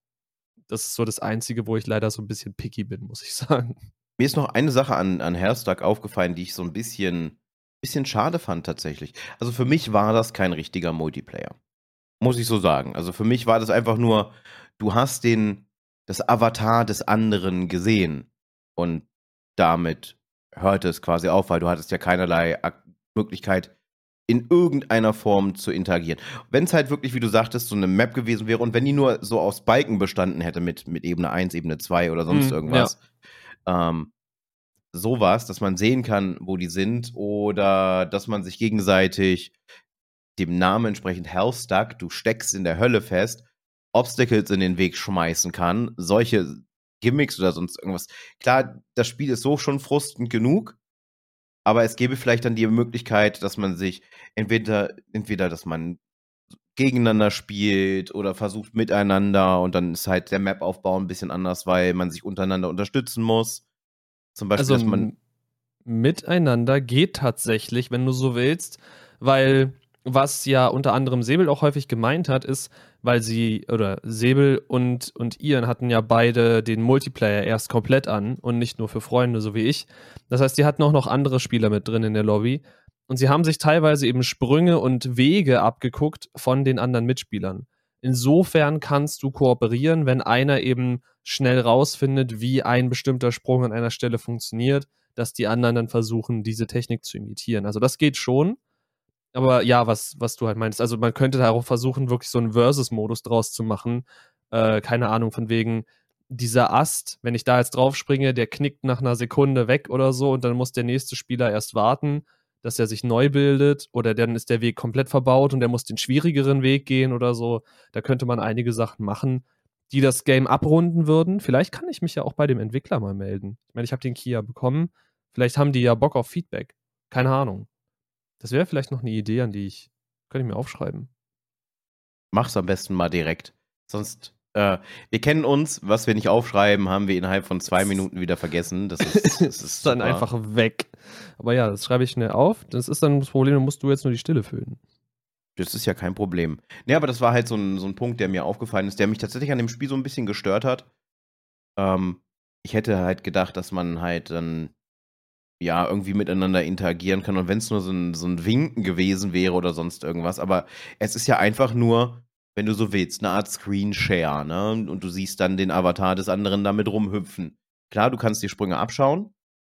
Das ist so das Einzige, wo ich leider so ein bisschen picky bin, muss ich sagen. Mir ist noch eine Sache an, an Herstock aufgefallen, die ich so ein bisschen, bisschen schade fand tatsächlich. Also für mich war das kein richtiger Multiplayer. Muss ich so sagen. Also für mich war das einfach nur, du hast den, das Avatar des anderen gesehen und damit hörte es quasi auf, weil du hattest ja keinerlei Ak- Möglichkeit, in irgendeiner Form zu interagieren. Wenn es halt wirklich, wie du sagtest, so eine Map gewesen wäre und wenn die nur so aus Balken bestanden hätte mit, mit Ebene eins, Ebene zwei oder sonst Mm, irgendwas, ähm, sowas, dass man sehen kann, wo die sind oder dass man sich gegenseitig dem Namen entsprechend Hellstuck, du steckst in der Hölle fest, Obstacles in den Weg schmeißen kann, solche Gimmicks oder sonst irgendwas. Klar, das Spiel ist so schon frustend genug, aber es gäbe vielleicht dann die Möglichkeit, dass man sich entweder, entweder, dass man gegeneinander spielt oder versucht miteinander und dann ist halt der Map-Aufbau ein bisschen anders, weil man sich untereinander unterstützen muss. Zum Beispiel, Also dass man m- miteinander geht tatsächlich, wenn du so willst, weil was ja unter anderem Säbel auch häufig gemeint hat, ist, weil sie, oder Säbel und, und Ian hatten ja beide den Multiplayer erst komplett an und nicht nur für Freunde, so wie ich. Das heißt, die hatten auch noch andere Spieler mit drin in der Lobby. Und sie haben sich teilweise eben Sprünge und Wege abgeguckt von den anderen Mitspielern. Insofern kannst du kooperieren, wenn einer eben schnell rausfindet, wie ein bestimmter Sprung an einer Stelle funktioniert, dass die anderen dann versuchen, diese Technik zu imitieren. Also das geht schon. Aber ja, was, was du halt meinst, also man könnte darauf versuchen, wirklich so einen Versus-Modus draus zu machen. Äh, keine Ahnung, von wegen dieser Ast, wenn ich da jetzt drauf springe, der knickt nach einer Sekunde weg oder so und dann muss der nächste Spieler erst warten, dass er sich neu bildet oder dann ist der Weg komplett verbaut und der muss den schwierigeren Weg gehen oder so. Da könnte man einige Sachen machen, die das Game abrunden würden. Vielleicht kann ich mich ja auch bei dem Entwickler mal melden. Ich meine, ich habe den Key ja bekommen. Vielleicht haben die ja Bock auf Feedback. Keine Ahnung. Das wäre vielleicht noch eine Idee, an die ich, könnte ich mir aufschreiben. Mach's am besten mal direkt. Sonst, äh, wir kennen uns, was wir nicht aufschreiben, haben wir innerhalb von zwei Minuten wieder vergessen. Das ist, das ist, ist dann super. einfach weg. Aber ja, das schreibe ich schnell auf. Das ist dann das Problem, dann musst du jetzt nur die Stille füllen. Das ist ja kein Problem. Nee, aber das war halt so ein, so ein Punkt, der mir aufgefallen ist, der mich tatsächlich an dem Spiel so ein bisschen gestört hat. Ähm, ich hätte halt gedacht, dass man halt dann ja irgendwie miteinander interagieren kann und wenn es nur so ein, so ein Winken gewesen wäre oder sonst irgendwas, aber es ist ja einfach nur, wenn du so willst, eine Art Screenshare, ne? Und du siehst dann den Avatar des anderen damit rumhüpfen. Klar, du kannst die Sprünge abschauen,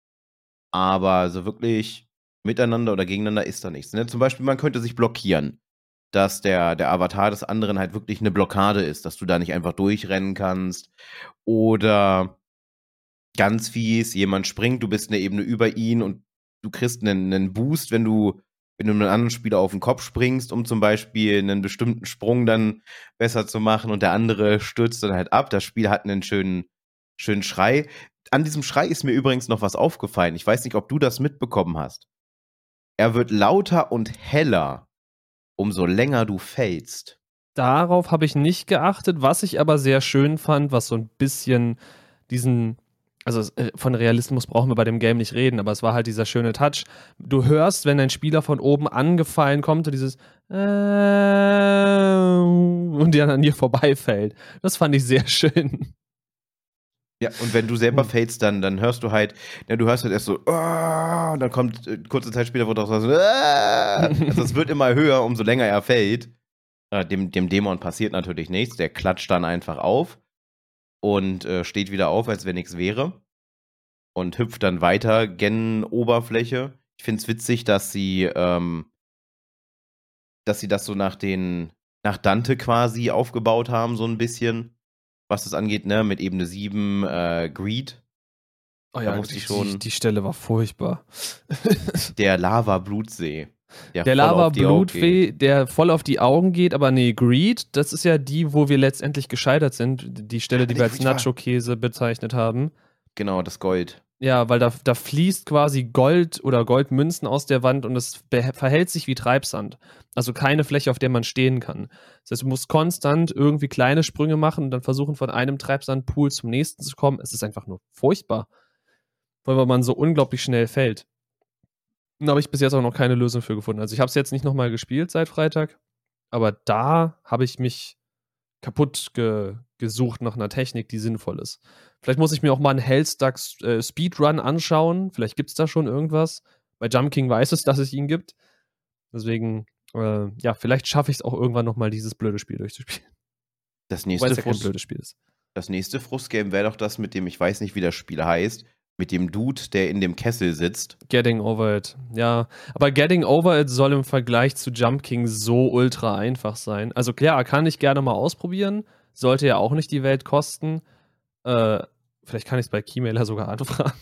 aber so wirklich miteinander oder gegeneinander ist da nichts. Ne? Zum Beispiel, man könnte sich blockieren, dass der, der Avatar des anderen halt wirklich eine Blockade ist, dass du da nicht einfach durchrennen kannst. Oder ganz fies, jemand springt, du bist eine Ebene über ihn und du kriegst einen, einen Boost, wenn du, wenn du einen anderen Spieler auf den Kopf springst, um zum Beispiel einen bestimmten Sprung dann besser zu machen und der andere stürzt dann halt ab. Das Spiel hat einen schönen, schönen Schrei. An diesem Schrei ist mir übrigens noch was aufgefallen. Ich weiß nicht, ob du das mitbekommen hast. Er wird lauter und heller, umso länger du fällst. Darauf habe ich nicht geachtet, was ich aber sehr schön fand, was so ein bisschen diesen, also von Realismus brauchen wir bei dem Game nicht reden, aber es war halt dieser schöne Touch. Du hörst, wenn ein Spieler von oben angefallen kommt, und dieses äh, und der an dir vorbeifällt. Das fand ich sehr schön. Ja, und wenn du selber fällst, dann, dann hörst du halt, ja, du hörst halt erst so, oh, und dann kommt äh, kurze Zeit später, wo du auch so, ah! Also es wird immer höher, umso länger er fällt. Äh, dem, dem Dämon passiert natürlich nichts, der klatscht dann einfach auf und äh, steht wieder auf, als wenn nichts wäre und hüpft dann weiter gen Oberfläche. Ich find's witzig, dass sie, ähm, dass sie das so nach den, nach Dante quasi aufgebaut haben, so ein bisschen. Was das angeht, ne, mit Ebene sieben, äh, Greed. Oh ja, da musste die, ich schon. Die, die Stelle war furchtbar. Der Lava-Blutsee. Der, der Lava-Blutsee, der voll auf die Augen geht, aber nee, Greed, das ist ja die, wo wir letztendlich gescheitert sind. Die Stelle, die wir als Nacho-Käse bezeichnet haben. Genau, das Gold. Ja, weil da, da fließt quasi Gold oder Goldmünzen aus der Wand und es verhält sich wie Treibsand. Also keine Fläche, auf der man stehen kann. Das heißt, du musst konstant irgendwie kleine Sprünge machen und dann versuchen, von einem Treibsandpool zum nächsten zu kommen. Es ist einfach nur furchtbar. Weil man so unglaublich schnell fällt. Da habe ich bis jetzt auch noch keine Lösung für gefunden. Also ich habe es jetzt nicht nochmal gespielt seit Freitag, aber da habe ich mich kaputt ge gesucht nach einer Technik, die sinnvoll ist. Vielleicht muss ich mir auch mal einen Hellstack äh, Speedrun anschauen. Vielleicht gibt es da schon irgendwas. Bei Jump King weiß es, dass es ihn gibt. Deswegen, äh, ja, vielleicht schaffe ich es auch irgendwann nochmal, dieses blöde Spiel durchzuspielen. Das nächste Weil es ja kein blödes Spiel ist. Das nächste Frustgame wäre doch das mit dem, ich weiß nicht, wie das Spiel heißt, mit dem Dude, der in dem Kessel sitzt. Getting Over It, ja. Aber Getting Over It soll im Vergleich zu Jump King so ultra einfach sein. Also klar, kann ich gerne mal ausprobieren. Sollte ja auch nicht die Welt kosten. Äh, vielleicht kann ich es bei Keymailer sogar anfragen.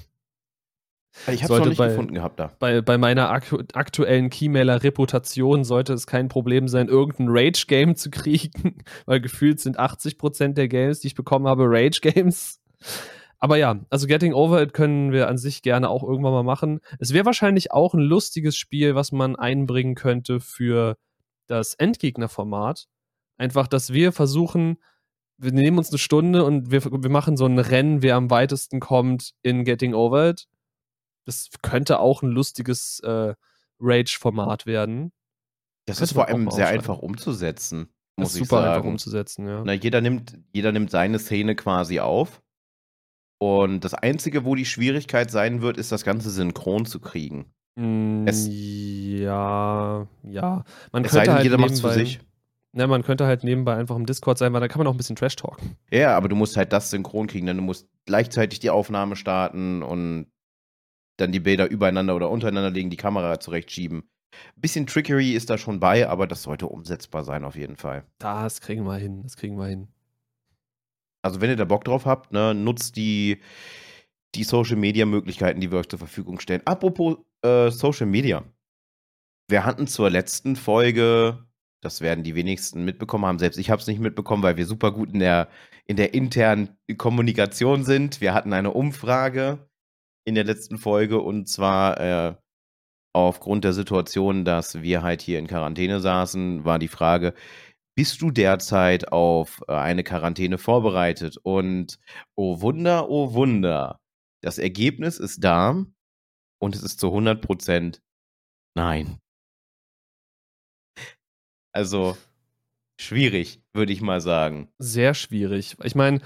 Ich habe es noch nicht bei, gefunden gehabt da. Bei, bei meiner aktu aktuellen Keymailer-Reputation sollte es kein Problem sein, irgendein Rage-Game zu kriegen, weil gefühlt sind achtzig Prozent der Games, die ich bekommen habe, Rage-Games. Aber ja, also Getting Over It können wir an sich gerne auch irgendwann mal machen. Es wäre wahrscheinlich auch ein lustiges Spiel, was man einbringen könnte für das Endgegner-Format. Einfach, dass wir versuchen, wir nehmen uns eine Stunde und wir, wir machen so ein Rennen, wer am weitesten kommt in Getting Over It. Das könnte auch ein lustiges äh, Rage-Format werden. Das ist vor allem sehr einfach umzusetzen, muss ich sagen. Super einfach umzusetzen, ja. Na, jeder nimmt, jeder nimmt seine Szene quasi auf. Und das Einzige, wo die Schwierigkeit sein wird, ist, das Ganze synchron zu kriegen. Mm, Es- ja, ja. Man Es sei könnte denn, halt jeder macht's für nebenbei, sich. ne, man könnte halt nebenbei einfach im Discord sein, weil da kann man auch ein bisschen Trash talken. Ja, aber du musst halt das synchron kriegen, denn du musst gleichzeitig die Aufnahme starten und dann die Bilder übereinander oder untereinander legen, die Kamera zurechtschieben. Bisschen Trickery ist da schon bei, aber das sollte umsetzbar sein auf jeden Fall. Das kriegen wir hin, das kriegen wir hin. Also wenn ihr da Bock drauf habt, ne, nutzt die, die Social-Media-Möglichkeiten, die wir euch zur Verfügung stellen. Apropos äh, Social Media. Wir hatten zur letzten Folge, das werden die wenigsten mitbekommen haben, selbst ich habe es nicht mitbekommen, weil wir super gut in der, in der internen Kommunikation sind. Wir hatten eine Umfrage in der letzten Folge und zwar äh, aufgrund der Situation, dass wir halt hier in Quarantäne saßen, war die Frage, bist du derzeit auf äh, eine Quarantäne vorbereitet? Und oh Wunder, oh Wunder, das Ergebnis ist da und es ist zu hundert Prozent nein. Also schwierig, würde ich mal sagen. Sehr schwierig. Ich meine,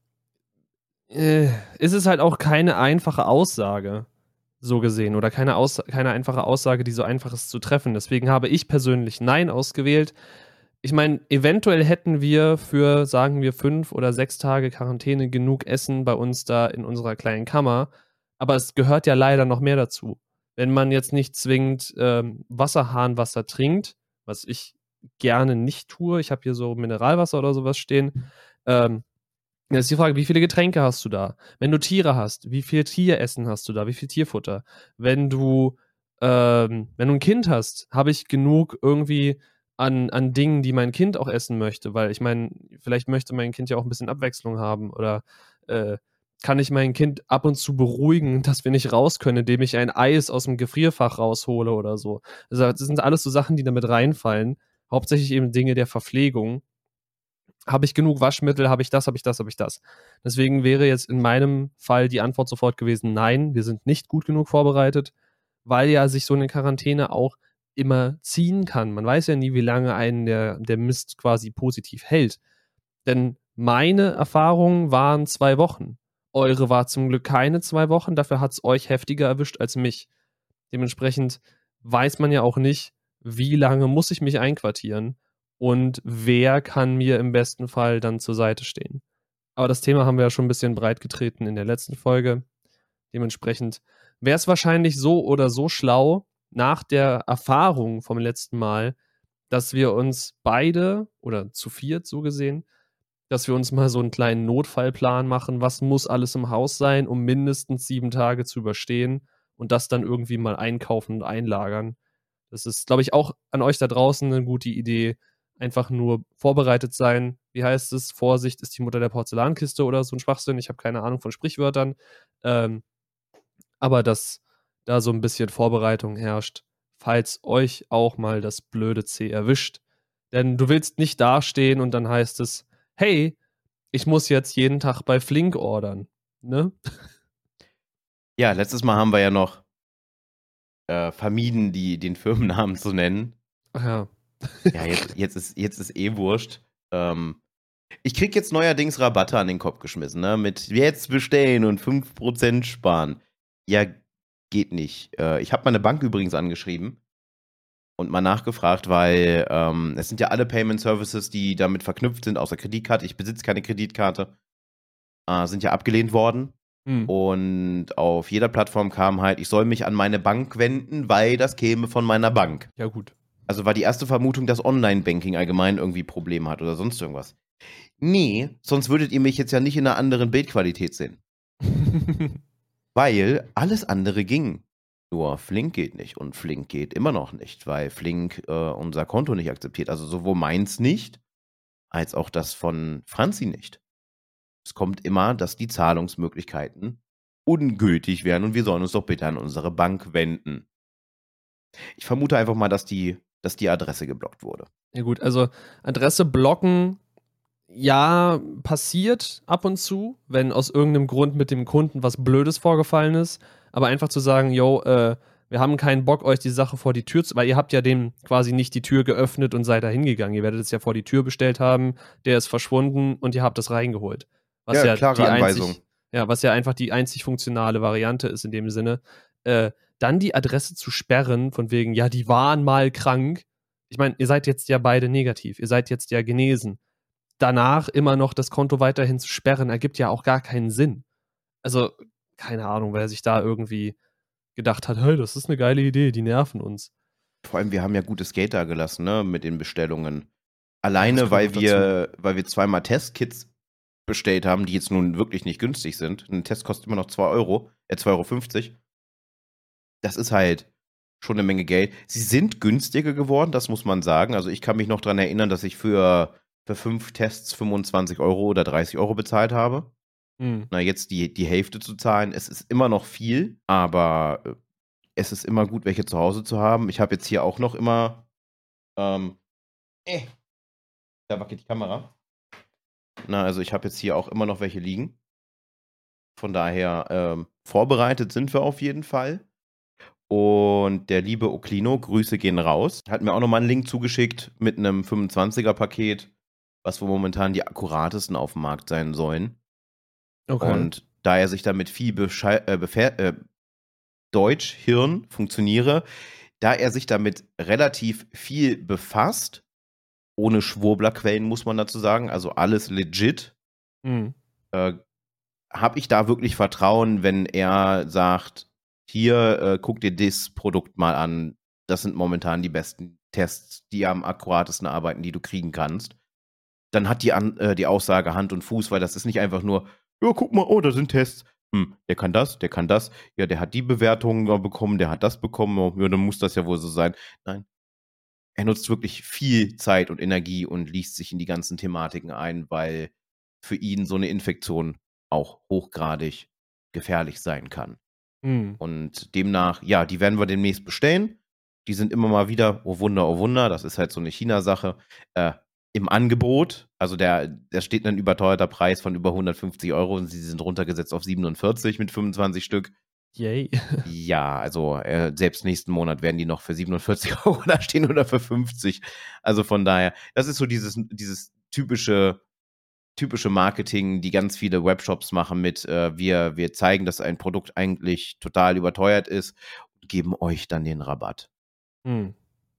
äh, ist es halt auch keine einfache Aussage, so gesehen, oder keine, Aus keine einfache Aussage, die so einfach ist zu treffen. Deswegen habe ich persönlich Nein ausgewählt. Ich meine, eventuell hätten wir für, sagen wir, fünf oder sechs Tage Quarantäne genug Essen bei uns da in unserer kleinen Kammer. Aber es gehört ja leider noch mehr dazu. Wenn man jetzt nicht zwingend ähm, Wasserhahnwasser trinkt, was ich gerne nicht tue, ich habe hier so Mineralwasser oder sowas stehen, ähm, jetzt ist die Frage, wie viele Getränke hast du da? Wenn du Tiere hast, wie viel Tieressen hast du da? Wie viel Tierfutter? Wenn du, ähm, wenn du ein Kind hast, habe ich genug irgendwie an, an Dingen, die mein Kind auch essen möchte? Weil ich meine, vielleicht möchte mein Kind ja auch ein bisschen Abwechslung haben. Oder äh, kann ich mein Kind ab und zu beruhigen, dass wir nicht raus können, indem ich ein Eis aus dem Gefrierfach raushole oder so? Also, das sind alles so Sachen, die damit reinfallen. Hauptsächlich eben Dinge der Verpflegung. Habe ich genug Waschmittel, habe ich das, habe ich das, habe ich das. Deswegen wäre jetzt in meinem Fall die Antwort sofort gewesen, nein, wir sind nicht gut genug vorbereitet, weil ja sich so eine Quarantäne auch immer ziehen kann. Man weiß ja nie, wie lange einen der, der Mist quasi positiv hält. Denn meine Erfahrungen waren zwei Wochen. Eure war zum Glück keine zwei Wochen, dafür hat es euch heftiger erwischt als mich. Dementsprechend weiß man ja auch nicht, wie lange muss ich mich einquartieren und wer kann mir im besten Fall dann zur Seite stehen. Aber das Thema haben wir ja schon ein bisschen breit getreten in der letzten Folge. Dementsprechend wäre es wahrscheinlich so oder so schlau, nach der Erfahrung vom letzten Mal, dass wir uns beide, oder zu viert so gesehen, dass wir uns mal so einen kleinen Notfallplan machen, was muss alles im Haus sein, um mindestens sieben Tage zu überstehen und das dann irgendwie mal einkaufen und einlagern. Das ist, glaube ich, auch an euch da draußen eine gute Idee. Einfach nur vorbereitet sein. Wie heißt es? Vorsicht ist die Mutter der Porzellankiste oder so ein Schwachsinn. Ich habe keine Ahnung von Sprichwörtern. Ähm, aber dass da so ein bisschen Vorbereitung herrscht, falls euch auch mal das blöde C erwischt. Denn du willst nicht dastehen und dann heißt es, hey, ich muss jetzt jeden Tag bei Flink ordern. Ne? Ja, letztes Mal haben wir ja noch äh, vermieden, die, den Firmennamen zu nennen. Ach ja. Ja, jetzt, jetzt, ist, jetzt ist eh wurscht. Ähm, ich krieg jetzt neuerdings Rabatte an den Kopf geschmissen, ne? Mit jetzt bestellen und fünf Prozent sparen. Ja, geht nicht. Äh, ich habe meine Bank übrigens angeschrieben und mal nachgefragt, weil ähm, es sind ja alle Payment Services, die damit verknüpft sind, außer Kreditkarte. Ich besitze keine Kreditkarte. Äh, sind ja abgelehnt worden. Hm. Und auf jeder Plattform kam halt, ich soll mich an meine Bank wenden, weil das käme von meiner Bank. Ja, gut. Also war die erste Vermutung, dass Online-Banking allgemein irgendwie Probleme hat oder sonst irgendwas. Nee, sonst würdet ihr mich jetzt ja nicht in einer anderen Bildqualität sehen. Weil alles andere ging. Nur Flink geht nicht und Flink geht immer noch nicht, weil Flink äh, unser Konto nicht akzeptiert. Also sowohl meins nicht, als auch das von Franzi nicht. Es kommt immer, dass die Zahlungsmöglichkeiten ungültig werden und wir sollen uns doch bitte an unsere Bank wenden. Ich vermute einfach mal, dass die, dass die Adresse geblockt wurde. Ja gut, also Adresse blocken, ja, passiert ab und zu, wenn aus irgendeinem Grund mit dem Kunden was Blödes vorgefallen ist. Aber einfach zu sagen, yo, äh, wir haben keinen Bock, euch die Sache vor die Tür zu, weil ihr habt ja dem quasi nicht die Tür geöffnet und seid da hingegangen. Ihr werdet es ja vor die Tür bestellt haben, der ist verschwunden und ihr habt es reingeholt. Was Ja, ja, klare die Anweisung. einzig, ja, was ja einfach die einzig funktionale Variante ist in dem Sinne. Äh, dann die Adresse zu sperren, von wegen, ja, die waren mal krank. Ich meine, ihr seid jetzt ja beide negativ, ihr seid jetzt ja genesen. Danach immer noch das Konto weiterhin zu sperren, ergibt ja auch gar keinen Sinn. Also, keine Ahnung, wer sich da irgendwie gedacht hat, hey, das ist eine geile Idee, die nerven uns. Vor allem, wir haben ja gutes Geld da gelassen, ne, mit den Bestellungen. Das Alleine, kommt weil noch dazu. wir, weil wir zweimal Testkits bestellt haben, die jetzt nun wirklich nicht günstig sind. Ein Test kostet immer noch zwei Euro, äh, zwei Euro fünfzig. Das ist halt schon eine Menge Geld. Sie sind günstiger geworden, das muss man sagen. Also ich kann mich noch daran erinnern, dass ich für, für fünf Tests fünfundzwanzig Euro oder dreißig Euro bezahlt habe. Hm. Na, jetzt die, die Hälfte zu zahlen, es ist immer noch viel, aber äh, es ist immer gut, welche zu Hause zu haben. Ich habe jetzt hier auch noch immer, ähm, äh, da wackelt die Kamera. Na, also ich habe jetzt hier auch immer noch welche liegen. Von daher, ähm, vorbereitet sind wir auf jeden Fall. Und der liebe Oklino, Grüße gehen raus, hat mir auch nochmal einen Link zugeschickt mit einem fünfundzwanziger-Paket, was wohl momentan die akkuratesten auf dem Markt sein sollen. Okay. Und da er sich damit viel Beschei äh, Befer äh, Deutsch, Hirn, funktioniere, da er sich damit relativ viel befasst, ohne Schwurblerquellen muss man dazu sagen, also alles legit, Hm. äh, habe ich da wirklich Vertrauen, wenn er sagt, hier, äh, guck dir das Produkt mal an, das sind momentan die besten Tests, die am akkuratesten arbeiten, die du kriegen kannst. Dann hat die, an, äh, die Aussage Hand und Fuß, weil das ist nicht einfach nur, ja, guck mal, oh, da sind Tests. Hm, der kann das, der kann das. Ja, der hat die Bewertungen bekommen, der hat das bekommen. Oh, ja, dann muss das ja wohl so sein. Nein. Er nutzt wirklich viel Zeit und Energie und liest sich in die ganzen Thematiken ein, weil für ihn so eine Infektion auch hochgradig gefährlich sein kann. Hm. Und demnach, ja, die werden wir demnächst bestellen. Die sind immer mal wieder, oh Wunder, oh Wunder, das ist halt so eine China-Sache, äh, im Angebot. Also der, der steht ein überteuerter Preis von über hundertfünfzig Euro und sie sind runtergesetzt auf siebenundvierzig mit fünfundzwanzig Stück. Yay. Ja, also äh, selbst nächsten Monat werden die noch für siebenundvierzig Euro da stehen oder für fünfzig. Also von daher, das ist so dieses, dieses typische, typische Marketing, die ganz viele Webshops machen mit, äh, wir, wir zeigen, dass ein Produkt eigentlich total überteuert ist und geben euch dann den Rabatt. Hm.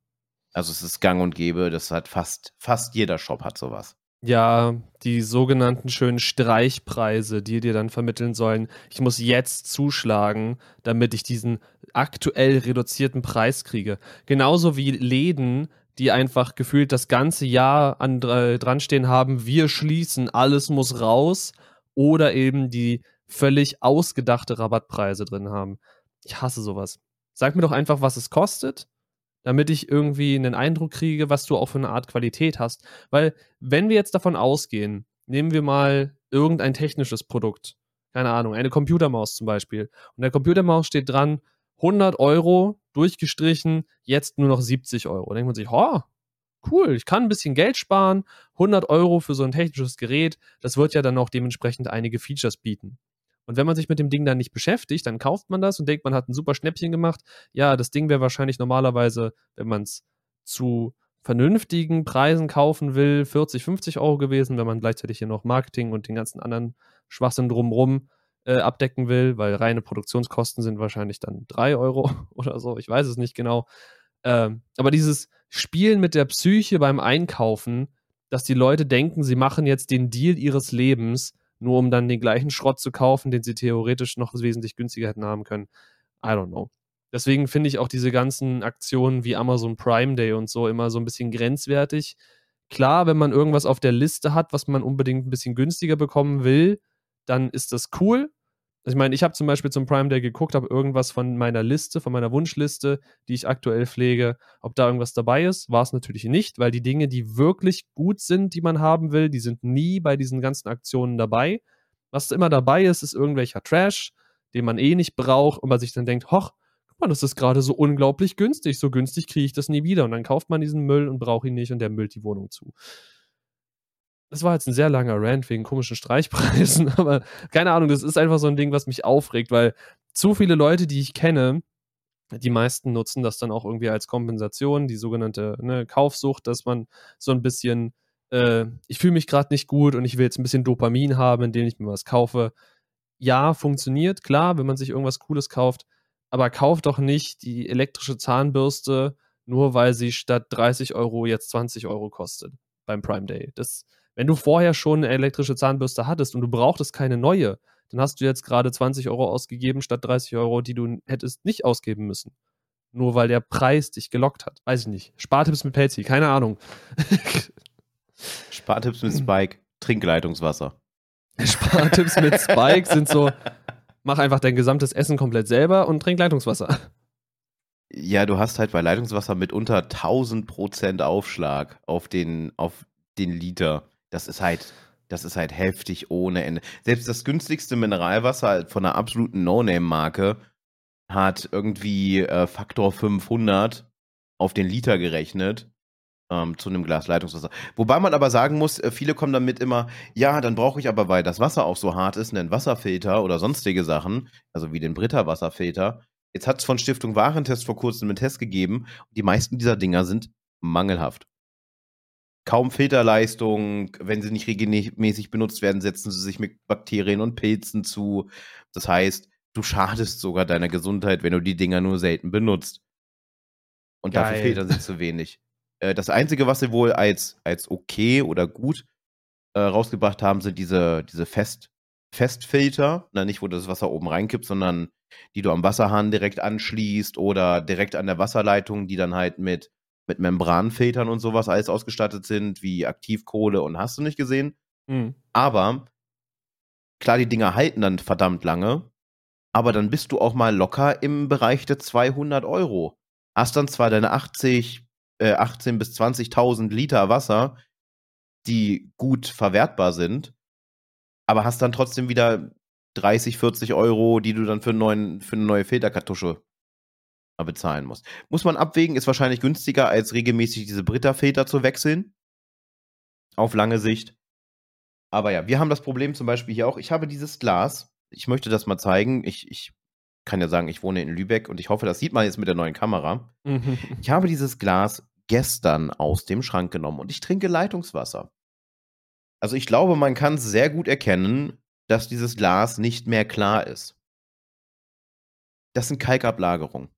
Also es ist gang und gäbe, das hat fast, fast jeder Shop hat sowas. Ja, die sogenannten schönen Streichpreise, die dir dann vermitteln sollen, ich muss jetzt zuschlagen, damit ich diesen aktuell reduzierten Preis kriege. Genauso wie Läden, die einfach gefühlt das ganze Jahr an, äh, dran stehen haben, wir schließen, alles muss raus, oder eben die völlig ausgedachte Rabattpreise drin haben. Ich hasse sowas. Sag mir doch einfach, was es kostet, damit ich irgendwie einen Eindruck kriege, was du auch für eine Art Qualität hast. Weil, wenn wir jetzt davon ausgehen, nehmen wir mal irgendein technisches Produkt, keine Ahnung, eine Computermaus zum Beispiel, und der Computermaus steht dran, hundert Euro, durchgestrichen, jetzt nur noch siebzig Euro. Da denkt man sich, oh, cool, ich kann ein bisschen Geld sparen, hundert Euro für so ein technisches Gerät, das wird ja dann auch dementsprechend einige Features bieten. Und wenn man sich mit dem Ding dann nicht beschäftigt, dann kauft man das und denkt, man hat ein super Schnäppchen gemacht. Ja, das Ding wäre wahrscheinlich normalerweise, wenn man es zu vernünftigen Preisen kaufen will, vierzig, fünfzig Euro gewesen, wenn man gleichzeitig hier noch Marketing und den ganzen anderen Schwachsinn drumherum äh, abdecken will, weil reine Produktionskosten sind wahrscheinlich dann drei Euro oder so, ich weiß es nicht genau. Ähm, aber dieses Spielen mit der Psyche beim Einkaufen, dass die Leute denken, sie machen jetzt den Deal ihres Lebens, nur um dann den gleichen Schrott zu kaufen, den sie theoretisch noch wesentlich günstiger hätten haben können. I don't know. Deswegen finde ich auch diese ganzen Aktionen wie Amazon Prime Day und so immer so ein bisschen grenzwertig. Klar, wenn man irgendwas auf der Liste hat, was man unbedingt ein bisschen günstiger bekommen will, dann ist das cool. Also ich meine, ich habe zum Beispiel zum Prime Day geguckt, habe irgendwas von meiner Liste, von meiner Wunschliste, die ich aktuell pflege, ob da irgendwas dabei ist. War es natürlich nicht, weil die Dinge, die wirklich gut sind, die man haben will, die sind nie bei diesen ganzen Aktionen dabei. Was immer dabei ist, ist irgendwelcher Trash, den man eh nicht braucht und man sich dann denkt, hoch, guck mal, das ist gerade so unglaublich günstig, so günstig kriege ich das nie wieder. Und dann kauft man diesen Müll und braucht ihn nicht und der müllt die Wohnung zu. Das war jetzt ein sehr langer Rant wegen komischen Streichpreisen, aber keine Ahnung, das ist einfach so ein Ding, was mich aufregt, weil zu viele Leute, die ich kenne, die meisten nutzen das dann auch irgendwie als Kompensation, die sogenannte ne, Kaufsucht, dass man so ein bisschen, äh, ich fühle mich gerade nicht gut und ich will jetzt ein bisschen Dopamin haben, indem ich mir was kaufe. Ja, funktioniert, klar, wenn man sich irgendwas Cooles kauft, aber kauf doch nicht die elektrische Zahnbürste, nur weil sie statt dreißig Euro jetzt zwanzig Euro kostet beim Prime Day. Das, wenn du vorher schon eine elektrische Zahnbürste hattest und du brauchtest keine neue, dann hast du jetzt gerade zwanzig Euro ausgegeben statt dreißig Euro, die du hättest nicht ausgeben müssen. Nur weil der Preis dich gelockt hat. Weiß ich nicht. Spartipps mit Pelzi, keine Ahnung. Spartipps mit Spike, Trinkleitungswasser. Spartipps mit Spike sind so, mach einfach dein gesamtes Essen komplett selber und trink Leitungswasser. Ja, du hast halt bei Leitungswasser mitunter tausend Prozent Aufschlag auf den, auf den Liter. Das ist halt, das ist halt heftig ohne Ende. Selbst das günstigste Mineralwasser von einer absoluten No-Name-Marke hat irgendwie äh, Faktor fünfhundert auf den Liter gerechnet ähm, zu einem Glas Leitungswasser. Wobei man aber sagen muss, äh, viele kommen damit immer, ja, dann brauche ich aber, weil das Wasser auch so hart ist, einen Wasserfilter oder sonstige Sachen, also wie den Brita-Wasserfilter. Jetzt hat es von Stiftung Warentest vor kurzem einen Test gegeben. Die meisten dieser Dinger sind mangelhaft. Kaum Filterleistung, wenn sie nicht regelmäßig benutzt werden, setzen sie sich mit Bakterien und Pilzen zu. Das heißt, du schadest sogar deiner Gesundheit, wenn du die Dinger nur selten benutzt. Und Geil. dafür filtern sie zu wenig. Äh, das Einzige, was sie wohl als, als okay oder gut äh, rausgebracht haben, sind diese, diese Fest, Festfilter. Na, nicht, wo du das Wasser oben reinkippt, sondern die du am Wasserhahn direkt anschließt oder direkt an der Wasserleitung, die dann halt mit, mit Membranfiltern und sowas alles ausgestattet sind, wie Aktivkohle und hast du nicht gesehen. Mhm. Aber klar, die Dinger halten dann verdammt lange, aber dann bist du auch mal locker im Bereich der zweihundert Euro. Hast dann zwar deine achtzig, äh, achtzehn bis zwanzigtausend Liter Wasser, die gut verwertbar sind, aber hast dann trotzdem wieder dreißig, vierzig Euro, die du dann für, einen neuen, für eine neue Filterkartusche bezahlen musst. Muss man abwägen, ist wahrscheinlich günstiger, als regelmäßig diese Brita-Filter zu wechseln. Auf lange Sicht. Aber ja, wir haben das Problem zum Beispiel hier auch. Ich habe dieses Glas. Ich möchte das mal zeigen. Ich, ich kann ja sagen, ich wohne in Lübeck und ich hoffe, das sieht man jetzt mit der neuen Kamera. Ich habe dieses Glas gestern aus dem Schrank genommen und ich trinke Leitungswasser. Also ich glaube, man kann sehr gut erkennen, dass dieses Glas nicht mehr klar ist. Das sind Kalkablagerungen.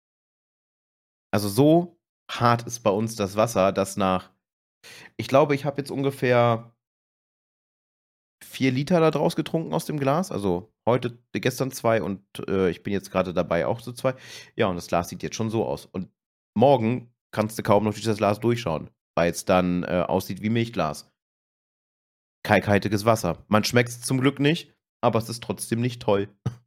Also so hart ist bei uns das Wasser, dass nach, ich glaube, ich habe jetzt ungefähr vier Liter da draus getrunken aus dem Glas. Also heute, gestern zwei und äh, ich bin jetzt gerade dabei auch so zwei. Ja, und das Glas sieht jetzt schon so aus. Und morgen kannst du kaum noch durch das Glas durchschauen, weil es dann äh, aussieht wie Milchglas. Kalkhaltiges Wasser. Man schmeckt es zum Glück nicht, aber es ist trotzdem nicht toll.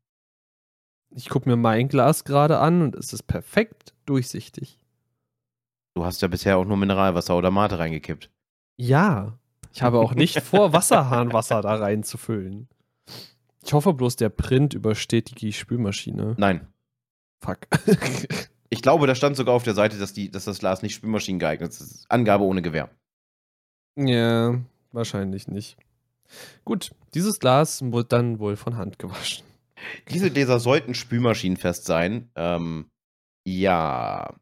Ich gucke mir mein Glas gerade an und es ist perfekt durchsichtig. Du hast ja bisher auch nur Mineralwasser oder Mate reingekippt. Ja, ich habe auch nicht vor, Wasserhahnwasser da reinzufüllen. Ich hoffe bloß, der Print übersteht die Spülmaschine. Nein. Fuck. Ich glaube, da stand sogar auf der Seite, dass, die, dass das Glas nicht Spülmaschinen geeignet ist. Das ist Angabe ohne Gewähr. Ja, wahrscheinlich nicht. Gut, dieses Glas wird dann wohl von Hand gewaschen. Diese Gläser sollten spülmaschinenfest sein. Ähm, ja.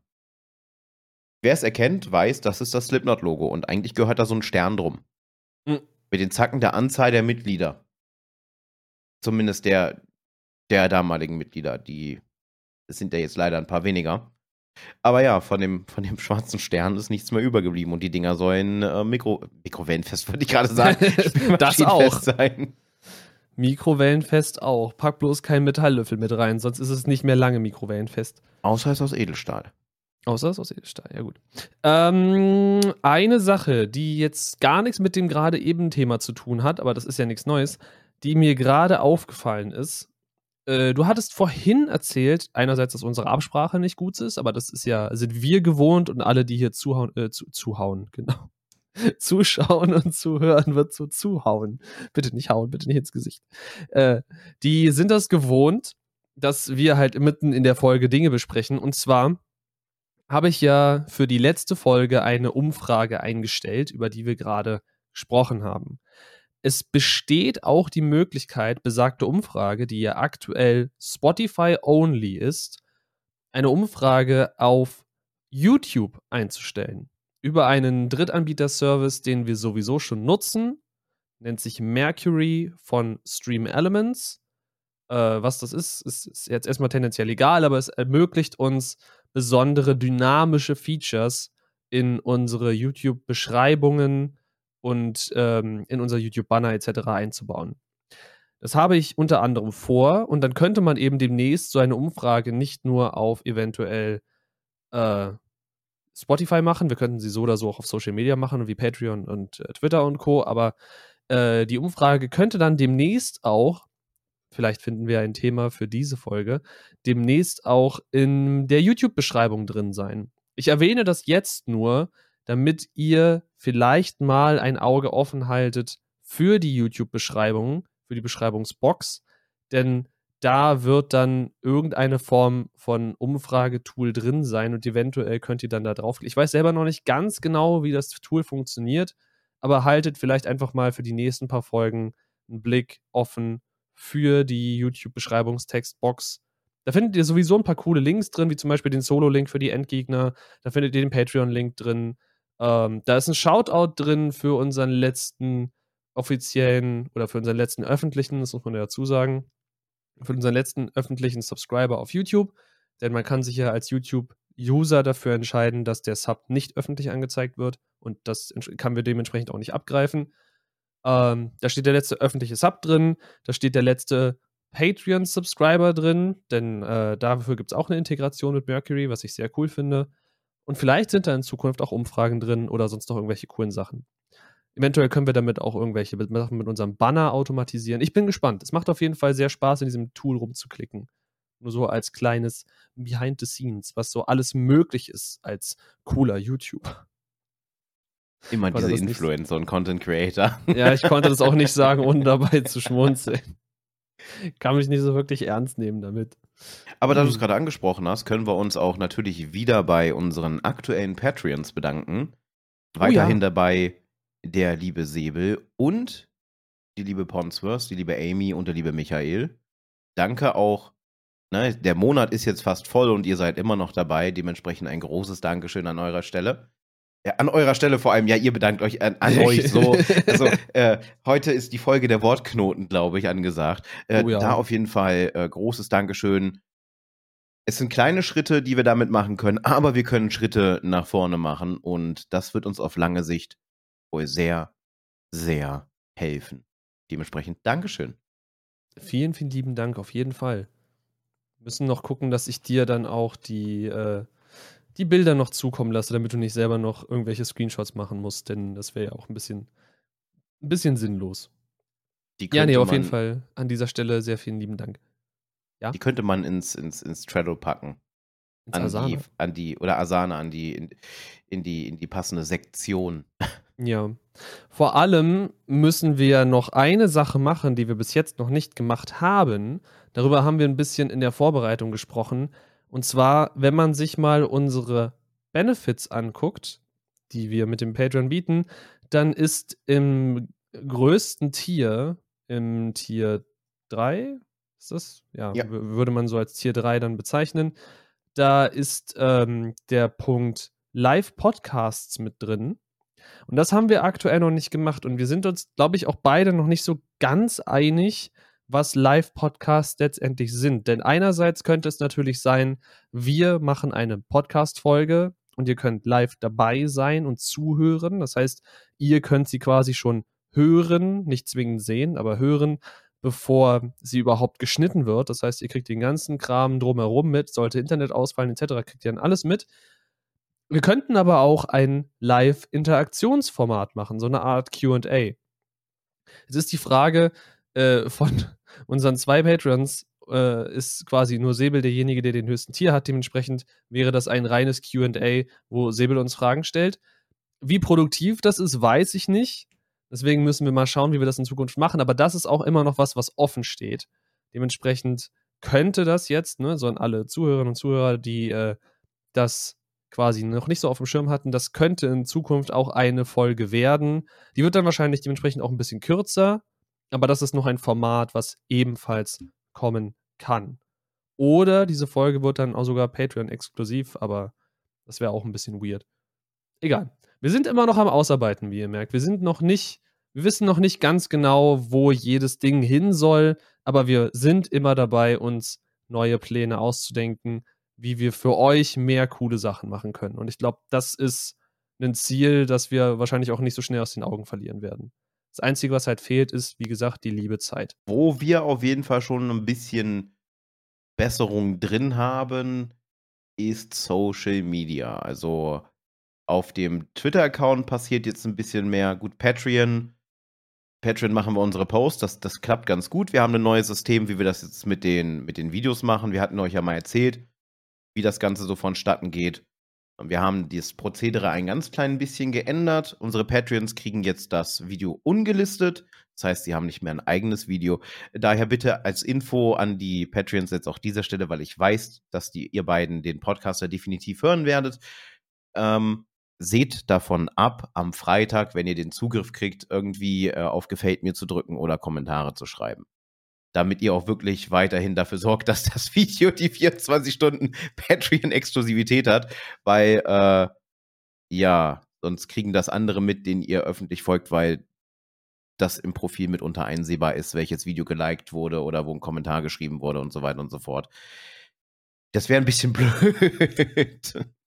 Wer es erkennt, weiß, das ist das Slipknot-Logo und eigentlich gehört da so ein Stern drum. Mhm. Mit den Zacken der Anzahl der Mitglieder. Zumindest der, der damaligen Mitglieder. Die, es sind ja jetzt leider ein paar weniger. Aber ja, von dem, von dem schwarzen Stern ist nichts mehr übergeblieben und die Dinger sollen äh, Mikro, mikrowellenfest, würde ich gerade sagen. Das auch. Sein. Mikrowellenfest auch. Pack bloß keinen Metalllöffel mit rein, sonst ist es nicht mehr lange mikrowellenfest. Außer es ist aus Edelstahl. Außer es ist aus Edelstahl, ja gut. Ähm, eine Sache, die jetzt gar nichts mit dem gerade eben Thema zu tun hat, aber das ist ja nichts Neues, die mir gerade aufgefallen ist. Äh, du hattest vorhin erzählt, einerseits, dass unsere Absprache nicht gut ist, aber das ist ja, sind wir gewohnt und alle, die hier zuhauen, äh, zu, zuhauen, genau. Zuschauen und zuhören wird so zuhauen. Bitte nicht hauen, bitte nicht ins Gesicht. Äh, die sind das gewohnt, dass wir halt mitten in der Folge Dinge besprechen. Und zwar habe ich ja für die letzte Folge eine Umfrage eingestellt, über die wir gerade gesprochen haben. Es besteht auch die Möglichkeit, besagte Umfrage, die ja aktuell Spotify-only ist, eine Umfrage auf YouTube einzustellen. Über einen Drittanbieter-Service, den wir sowieso schon nutzen, nennt sich Mercury von Stream Elements. Äh, was das ist, ist, ist jetzt erstmal tendenziell egal, aber es ermöglicht uns besondere dynamische Features in unsere YouTube-Beschreibungen und ähm, in unser YouTube-Banner et cetera einzubauen. Das habe ich unter anderem vor und dann könnte man eben demnächst so eine Umfrage nicht nur auf eventuell äh, Spotify machen, wir könnten sie so oder so auch auf Social Media machen, wie Patreon und äh, Twitter und Co., aber äh, die Umfrage könnte dann demnächst auch, vielleicht finden wir ein Thema für diese Folge, demnächst auch in der YouTube-Beschreibung drin sein. Ich erwähne das jetzt nur, damit ihr vielleicht mal ein Auge offen haltet für die YouTube-Beschreibung, für die Beschreibungsbox, denn da wird dann irgendeine Form von Umfragetool drin sein und eventuell könnt ihr dann da drauf. Ich weiß selber noch nicht ganz genau, wie das Tool funktioniert, aber haltet vielleicht einfach mal für die nächsten paar Folgen einen Blick offen für die YouTube-Beschreibungstextbox. Da findet ihr sowieso ein paar coole Links drin, wie zum Beispiel den Solo-Link für die Endgegner. Da findet ihr den Patreon-Link drin. Ähm, da ist ein Shoutout drin für unseren letzten offiziellen oder für unseren letzten öffentlichen, das muss man ja dazu sagen, für unseren letzten öffentlichen Subscriber auf YouTube. Denn man kann sich ja als YouTube-User dafür entscheiden, dass der Sub nicht öffentlich angezeigt wird. Und das kann wir dementsprechend auch nicht abgreifen. Ähm, da steht der letzte öffentliche Sub drin, da steht der letzte Patreon-Subscriber drin, denn äh, dafür gibt es auch eine Integration mit Mercury, was ich sehr cool finde. Und vielleicht sind da in Zukunft auch Umfragen drin oder sonst noch irgendwelche coolen Sachen. Eventuell können wir damit auch irgendwelche Sachen mit unserem Banner automatisieren. Ich bin gespannt. Es macht auf jeden Fall sehr Spaß, in diesem Tool rumzuklicken. Nur so als kleines Behind the Scenes, was so alles möglich ist als cooler YouTube. Immer diese Influencer und Content Creator. Ja, ich konnte das auch nicht sagen, ohne dabei zu schmunzeln. Kann mich nicht so wirklich ernst nehmen damit. Aber da du es gerade angesprochen hast, können wir uns auch natürlich wieder bei unseren aktuellen Patreons bedanken. Weiterhin oh ja. dabei der liebe Säbel und die liebe Ponsworth, die liebe Amy und der liebe Michael. Danke auch. Ne, der Monat ist jetzt fast voll und ihr seid immer noch dabei. Dementsprechend ein großes Dankeschön an eurer Stelle. Ja, an eurer Stelle vor allem, ja, ihr bedankt euch an, an euch so. Also, äh, heute ist die Folge der Wortknoten, glaube ich, angesagt. Äh, oh ja. Da auf jeden Fall äh, großes Dankeschön. Es sind kleine Schritte, die wir damit machen können, aber wir können Schritte nach vorne machen und das wird uns auf lange Sicht wohl sehr, sehr helfen. Dementsprechend Dankeschön. Vielen, vielen lieben Dank, auf jeden Fall. Wir müssen noch gucken, dass ich dir dann auch die äh die Bilder noch zukommen lasse, damit du nicht selber noch irgendwelche Screenshots machen musst, denn das wäre ja auch ein bisschen, ein bisschen sinnlos. Ja, nee, auf jeden Fall an dieser Stelle sehr vielen lieben Dank. Ja? Die könnte man ins, ins, ins Trello packen. Ins an Asana. die, an die, oder Asana, an die, in, in die, in die passende Sektion. Ja. Vor allem müssen wir noch eine Sache machen, die wir bis jetzt noch nicht gemacht haben. Darüber haben wir ein bisschen in der Vorbereitung gesprochen. Und zwar, wenn man sich mal unsere Benefits anguckt, die wir mit dem Patreon bieten, dann ist im größten Tier, im Tier drei, ist das? Ja, Ja. w- würde man so als Tier drei dann bezeichnen. Da ist ähm, der Punkt Live-Podcasts mit drin. Und das haben wir aktuell noch nicht gemacht. Und wir sind uns, glaube ich, auch beide noch nicht so ganz einig, was Live-Podcasts letztendlich sind. Denn einerseits könnte es natürlich sein, wir machen eine Podcast-Folge und ihr könnt live dabei sein und zuhören. Das heißt, ihr könnt sie quasi schon hören, nicht zwingend sehen, aber hören, bevor sie überhaupt geschnitten wird. Das heißt, ihr kriegt den ganzen Kram drumherum mit, sollte Internet ausfallen et cetera, kriegt ihr dann alles mit. Wir könnten aber auch ein Live-Interaktionsformat machen, so eine Art Q und A. Jetzt ist die Frage, äh, von unseren zwei Patrons äh, ist quasi nur Säbel derjenige, der den höchsten Tier hat. Dementsprechend wäre das ein reines Q und A, wo Säbel uns Fragen stellt. Wie produktiv das ist, weiß ich nicht. Deswegen müssen wir mal schauen, wie wir das in Zukunft machen. Aber das ist auch immer noch was, was offen steht. Dementsprechend könnte das jetzt, ne, so an alle Zuhörerinnen und Zuhörer, die äh, das quasi noch nicht so auf dem Schirm hatten, das könnte in Zukunft auch eine Folge werden. Die wird dann wahrscheinlich dementsprechend auch ein bisschen kürzer, aber das ist noch ein Format, was ebenfalls kommen kann. Oder diese Folge wird dann auch sogar Patreon-exklusiv, aber das wäre auch ein bisschen weird. Egal. Wir sind immer noch am Ausarbeiten, wie ihr merkt. Wir sind noch nicht, wir wissen noch nicht ganz genau, wo jedes Ding hin soll. aber wir sind immer dabei, uns neue Pläne auszudenken, wie wir für euch mehr coole Sachen machen können. Und ich glaube, das ist ein Ziel, das wir wahrscheinlich auch nicht so schnell aus den Augen verlieren werden. Das Einzige, was halt fehlt, ist, wie gesagt, die liebe Zeit. Wo wir auf jeden Fall schon ein bisschen Besserung drin haben, ist Social Media. Also auf dem Twitter-Account passiert jetzt ein bisschen mehr. Gut, Patreon. Patreon machen wir unsere Posts, das, das klappt ganz gut. Wir haben ein neues System, wie wir das jetzt mit den, mit den Videos machen. Wir hatten euch ja mal erzählt, wie das Ganze so vonstatten geht. Und wir haben das Prozedere ein ganz klein bisschen geändert. Unsere Patreons kriegen jetzt das Video ungelistet. Das heißt, sie haben nicht mehr ein eigenes Video. Daher bitte als Info an die Patreons jetzt auch dieser Stelle, weil ich weiß, dass die, ihr beiden den Podcaster definitiv hören werdet. Ähm, seht davon ab, am Freitag, wenn ihr den Zugriff kriegt, irgendwie äh, auf Gefällt mir zu drücken oder Kommentare zu schreiben. Damit ihr auch wirklich weiterhin dafür sorgt, dass das Video die vierundzwanzig Stunden Patreon-Exklusivität hat, weil, äh, ja, sonst kriegen das andere mit, denen ihr öffentlich folgt, weil das im Profil mitunter einsehbar ist, welches Video geliked wurde oder wo ein Kommentar geschrieben wurde und so weiter und so fort. Das wäre ein bisschen blöd.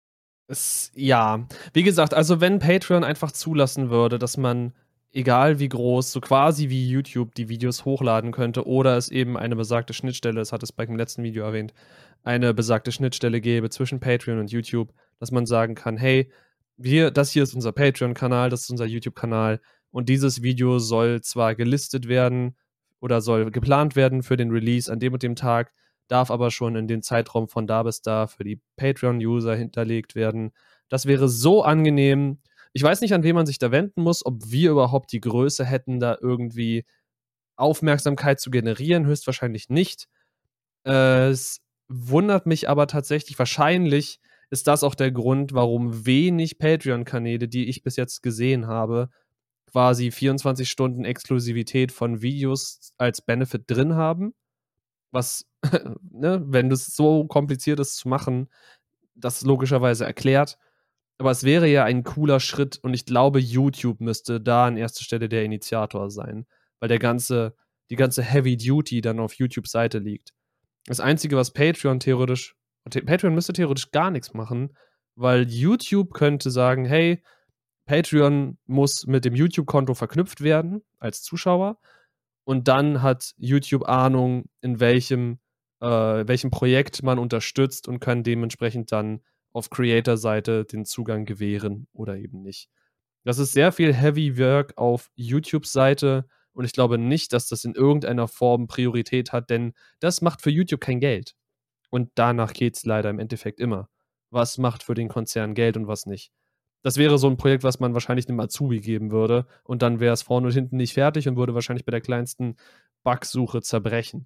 Es, ja, wie gesagt, also wenn Patreon einfach zulassen würde, dass man, egal wie groß, so quasi wie YouTube die Videos hochladen könnte oder es eben eine besagte Schnittstelle, das hat es bei dem letzten Video erwähnt, eine besagte Schnittstelle gäbe zwischen Patreon und YouTube, dass man sagen kann, hey, wir, das hier ist unser Patreon-Kanal, das ist unser YouTube-Kanal und dieses Video soll zwar gelistet werden oder soll geplant werden für den Release an dem und dem Tag, darf aber schon in den Zeitraum von da bis da für die Patreon-User hinterlegt werden. Das wäre so angenehm. Ich weiß nicht, an wen man sich da wenden muss, ob wir überhaupt die Größe hätten, da irgendwie Aufmerksamkeit zu generieren. Höchstwahrscheinlich nicht. Äh, es wundert mich aber tatsächlich, wahrscheinlich ist das auch der Grund, warum wenig Patreon-Kanäle, die ich bis jetzt gesehen habe, quasi vierundzwanzig Stunden Exklusivität von Videos als Benefit drin haben. Was, ne, wenn es so kompliziert ist zu machen, das logischerweise erklärt. Aber es wäre ja ein cooler Schritt und ich glaube, YouTube müsste da an erster Stelle der Initiator sein, weil der ganze, die ganze Heavy Duty dann auf YouTubes Seite liegt. Das Einzige, was Patreon theoretisch, Patreon müsste theoretisch gar nichts machen, weil YouTube könnte sagen, hey, Patreon muss mit dem YouTube-Konto verknüpft werden als Zuschauer und dann hat YouTube Ahnung, in welchem, äh, welchem Projekt man unterstützt und kann dementsprechend dann auf Creator-Seite den Zugang gewähren oder eben nicht. Das ist sehr viel Heavy Work auf YouTube-Seite und ich glaube nicht, dass das in irgendeiner Form Priorität hat, denn das macht für YouTube kein Geld. Und danach geht es leider im Endeffekt immer. Was macht für den Konzern Geld und was nicht? Das wäre so ein Projekt, was man wahrscheinlich einem Azubi geben würde und dann wäre es vorne und hinten nicht fertig und würde wahrscheinlich bei der kleinsten Bugsuche zerbrechen.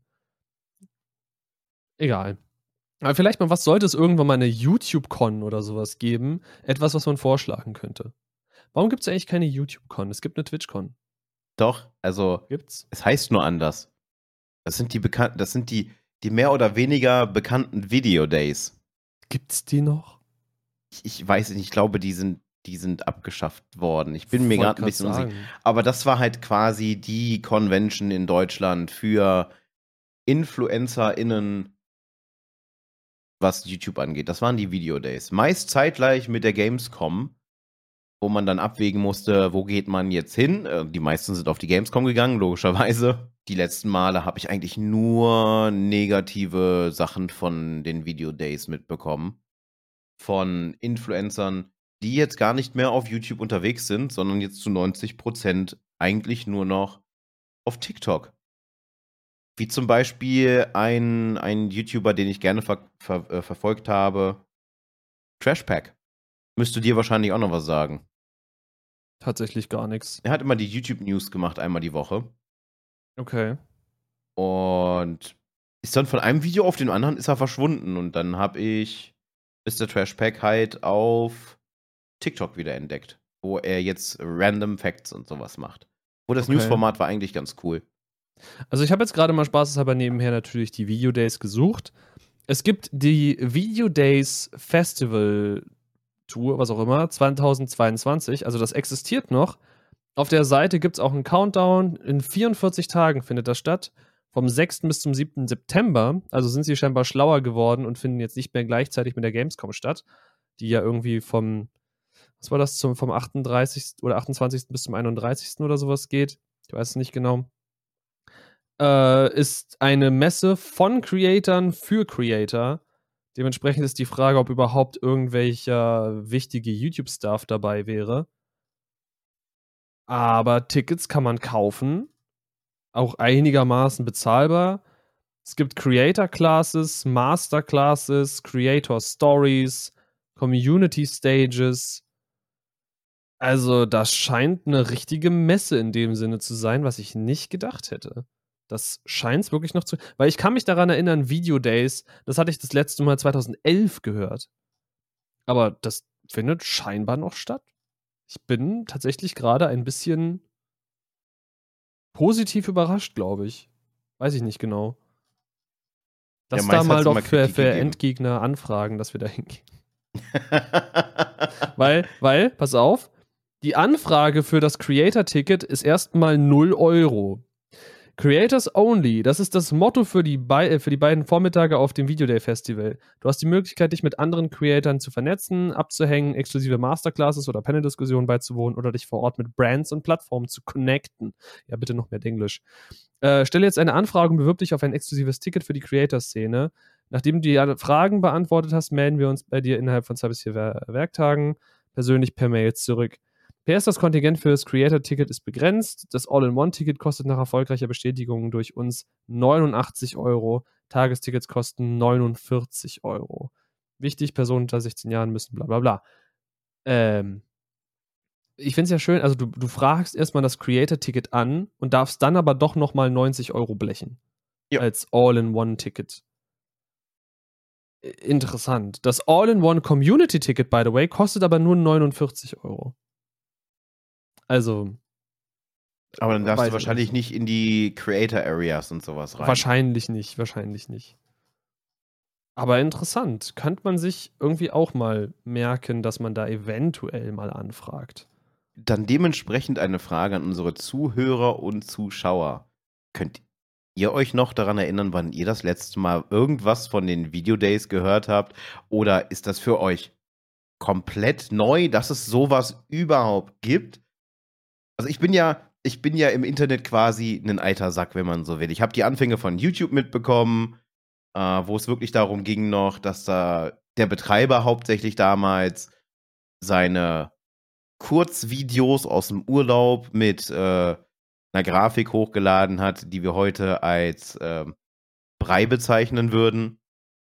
Egal. Aber vielleicht mal, was sollte es irgendwann mal eine YouTube-Con oder sowas geben? Etwas, was man vorschlagen könnte. Warum gibt es eigentlich keine YouTube-Con? Es gibt eine Twitch-Con. Doch, also Gibt's? Es heißt nur anders. Das sind die bekannten, das sind die, die mehr oder weniger bekannten Video Days. Gibt's die noch? Ich, ich weiß nicht, ich glaube, die sind, die sind abgeschafft worden. Ich bin mir gerade ein bisschen unsicher. Aber das war halt quasi die Convention in Deutschland für InfluencerInnen, was YouTube angeht. Das waren die Video Days. Meist zeitgleich mit der Gamescom, wo man dann abwägen musste, wo geht man jetzt hin. Die meisten sind auf die Gamescom gegangen, logischerweise. Die letzten Male habe ich eigentlich nur negative Sachen von den Video Days mitbekommen. Von Influencern, die jetzt gar nicht mehr auf YouTube unterwegs sind, sondern jetzt zu neunzig Prozent eigentlich nur noch auf TikTok. Wie zum Beispiel ein, ein YouTuber, den ich gerne ver ver äh, verfolgt habe, Trashpack. Müsste dir wahrscheinlich auch noch was sagen. Tatsächlich gar nichts. Er hat immer die YouTube-News gemacht, einmal die Woche. Okay. Und ist dann von einem Video auf den anderen ist er verschwunden. Und dann habe ich Mister Trashpack halt auf TikTok wieder entdeckt, wo er jetzt Random Facts und sowas macht. Wo das Okay. Newsformat war eigentlich ganz cool. Also ich habe jetzt gerade mal spaßeshalber nebenher natürlich die Video Days gesucht. Es gibt die Video Days Festival Tour, was auch immer, zweitausendzweiundzwanzig, also das existiert noch. Auf der Seite gibt es auch einen Countdown. In vierundvierzig Tagen findet das statt. vom sechsten bis zum siebten September. Also sind sie scheinbar schlauer geworden und finden jetzt nicht mehr gleichzeitig mit der Gamescom statt, die ja irgendwie vom, was war das, zum, vom achtunddreißigsten oder achtundzwanzigsten bis zum einunddreißigsten oder sowas geht. Ich weiß es nicht genau. Äh, ist eine Messe von Creatoren für Creator. Dementsprechend ist die Frage, ob überhaupt irgendwelcher wichtige YouTube-Stuff dabei wäre. Aber Tickets kann man kaufen. Auch einigermaßen bezahlbar. Es gibt Creator Classes, Master Classes, Creator Stories, Community Stages. Also, das scheint eine richtige Messe in dem Sinne zu sein, was ich nicht gedacht hätte. Das scheint es wirklich noch zu. Weil ich kann mich daran erinnern, Video Days, das hatte ich das letzte Mal zweitausendelf gehört. Aber das findet scheinbar noch statt. Ich bin tatsächlich gerade ein bisschen positiv überrascht, glaube ich. Weiß ich nicht genau. Dass Ja, da meist mal hat's doch immer für, Kritik für gegeben. Endgegner anfragen, dass wir da hingehen. Weil, weil, pass auf, die Anfrage für das Creator-Ticket ist erstmal null Euro. Creators Only, das ist das Motto für die, Be- äh, für die beiden Vormittage auf dem Video Day Festival. Du hast die Möglichkeit, dich mit anderen Creatoren zu vernetzen, abzuhängen, exklusive Masterclasses oder Panel-Diskussionen beizuwohnen oder dich vor Ort mit Brands und Plattformen zu connecten. Ja, bitte noch mehr Englisch. Äh, stelle jetzt eine Anfrage und bewirb dich auf ein exklusives Ticket für die Creator-Szene. Nachdem du die Fragen beantwortet hast, melden wir uns bei dir innerhalb von zwei bis vier Wer- Werktagen persönlich per Mail zurück. P S, das Kontingent für das Creator-Ticket ist begrenzt. Das All-in-One-Ticket kostet nach erfolgreicher Bestätigung durch uns neunundachtzig Euro. Tagestickets kosten neunundvierzig Euro. Wichtig, Personen unter sechzehn Jahren müssen bla bla bla. Ähm, ich finde es ja schön, also du, du fragst erstmal das Creator-Ticket an und darfst dann aber doch nochmal neunzig Euro blechen. Ja. Als All-in-One-Ticket. Interessant. Das All-in-One-Community-Ticket, by the way, kostet aber nur neunundvierzig Euro. Also. Aber dann darfst weiß du wahrscheinlich nicht. nicht in die Creator Areas und sowas rein. Wahrscheinlich nicht, wahrscheinlich nicht. Aber interessant. Könnte man sich irgendwie auch mal merken, dass man da eventuell mal anfragt. Dann dementsprechend eine Frage an unsere Zuhörer und Zuschauer. Könnt ihr euch noch daran erinnern, wann ihr das letzte Mal irgendwas von den Video Days gehört habt? Oder ist das für euch komplett neu, dass es sowas überhaupt gibt? Also ich bin ja, ich bin ja im Internet quasi ein alter Sack, wenn man so will. Ich habe die Anfänge von YouTube mitbekommen, äh, wo es wirklich darum ging noch, dass da der Betreiber hauptsächlich damals seine Kurzvideos aus dem Urlaub mit äh, einer Grafik hochgeladen hat, die wir heute als äh, Brei bezeichnen würden.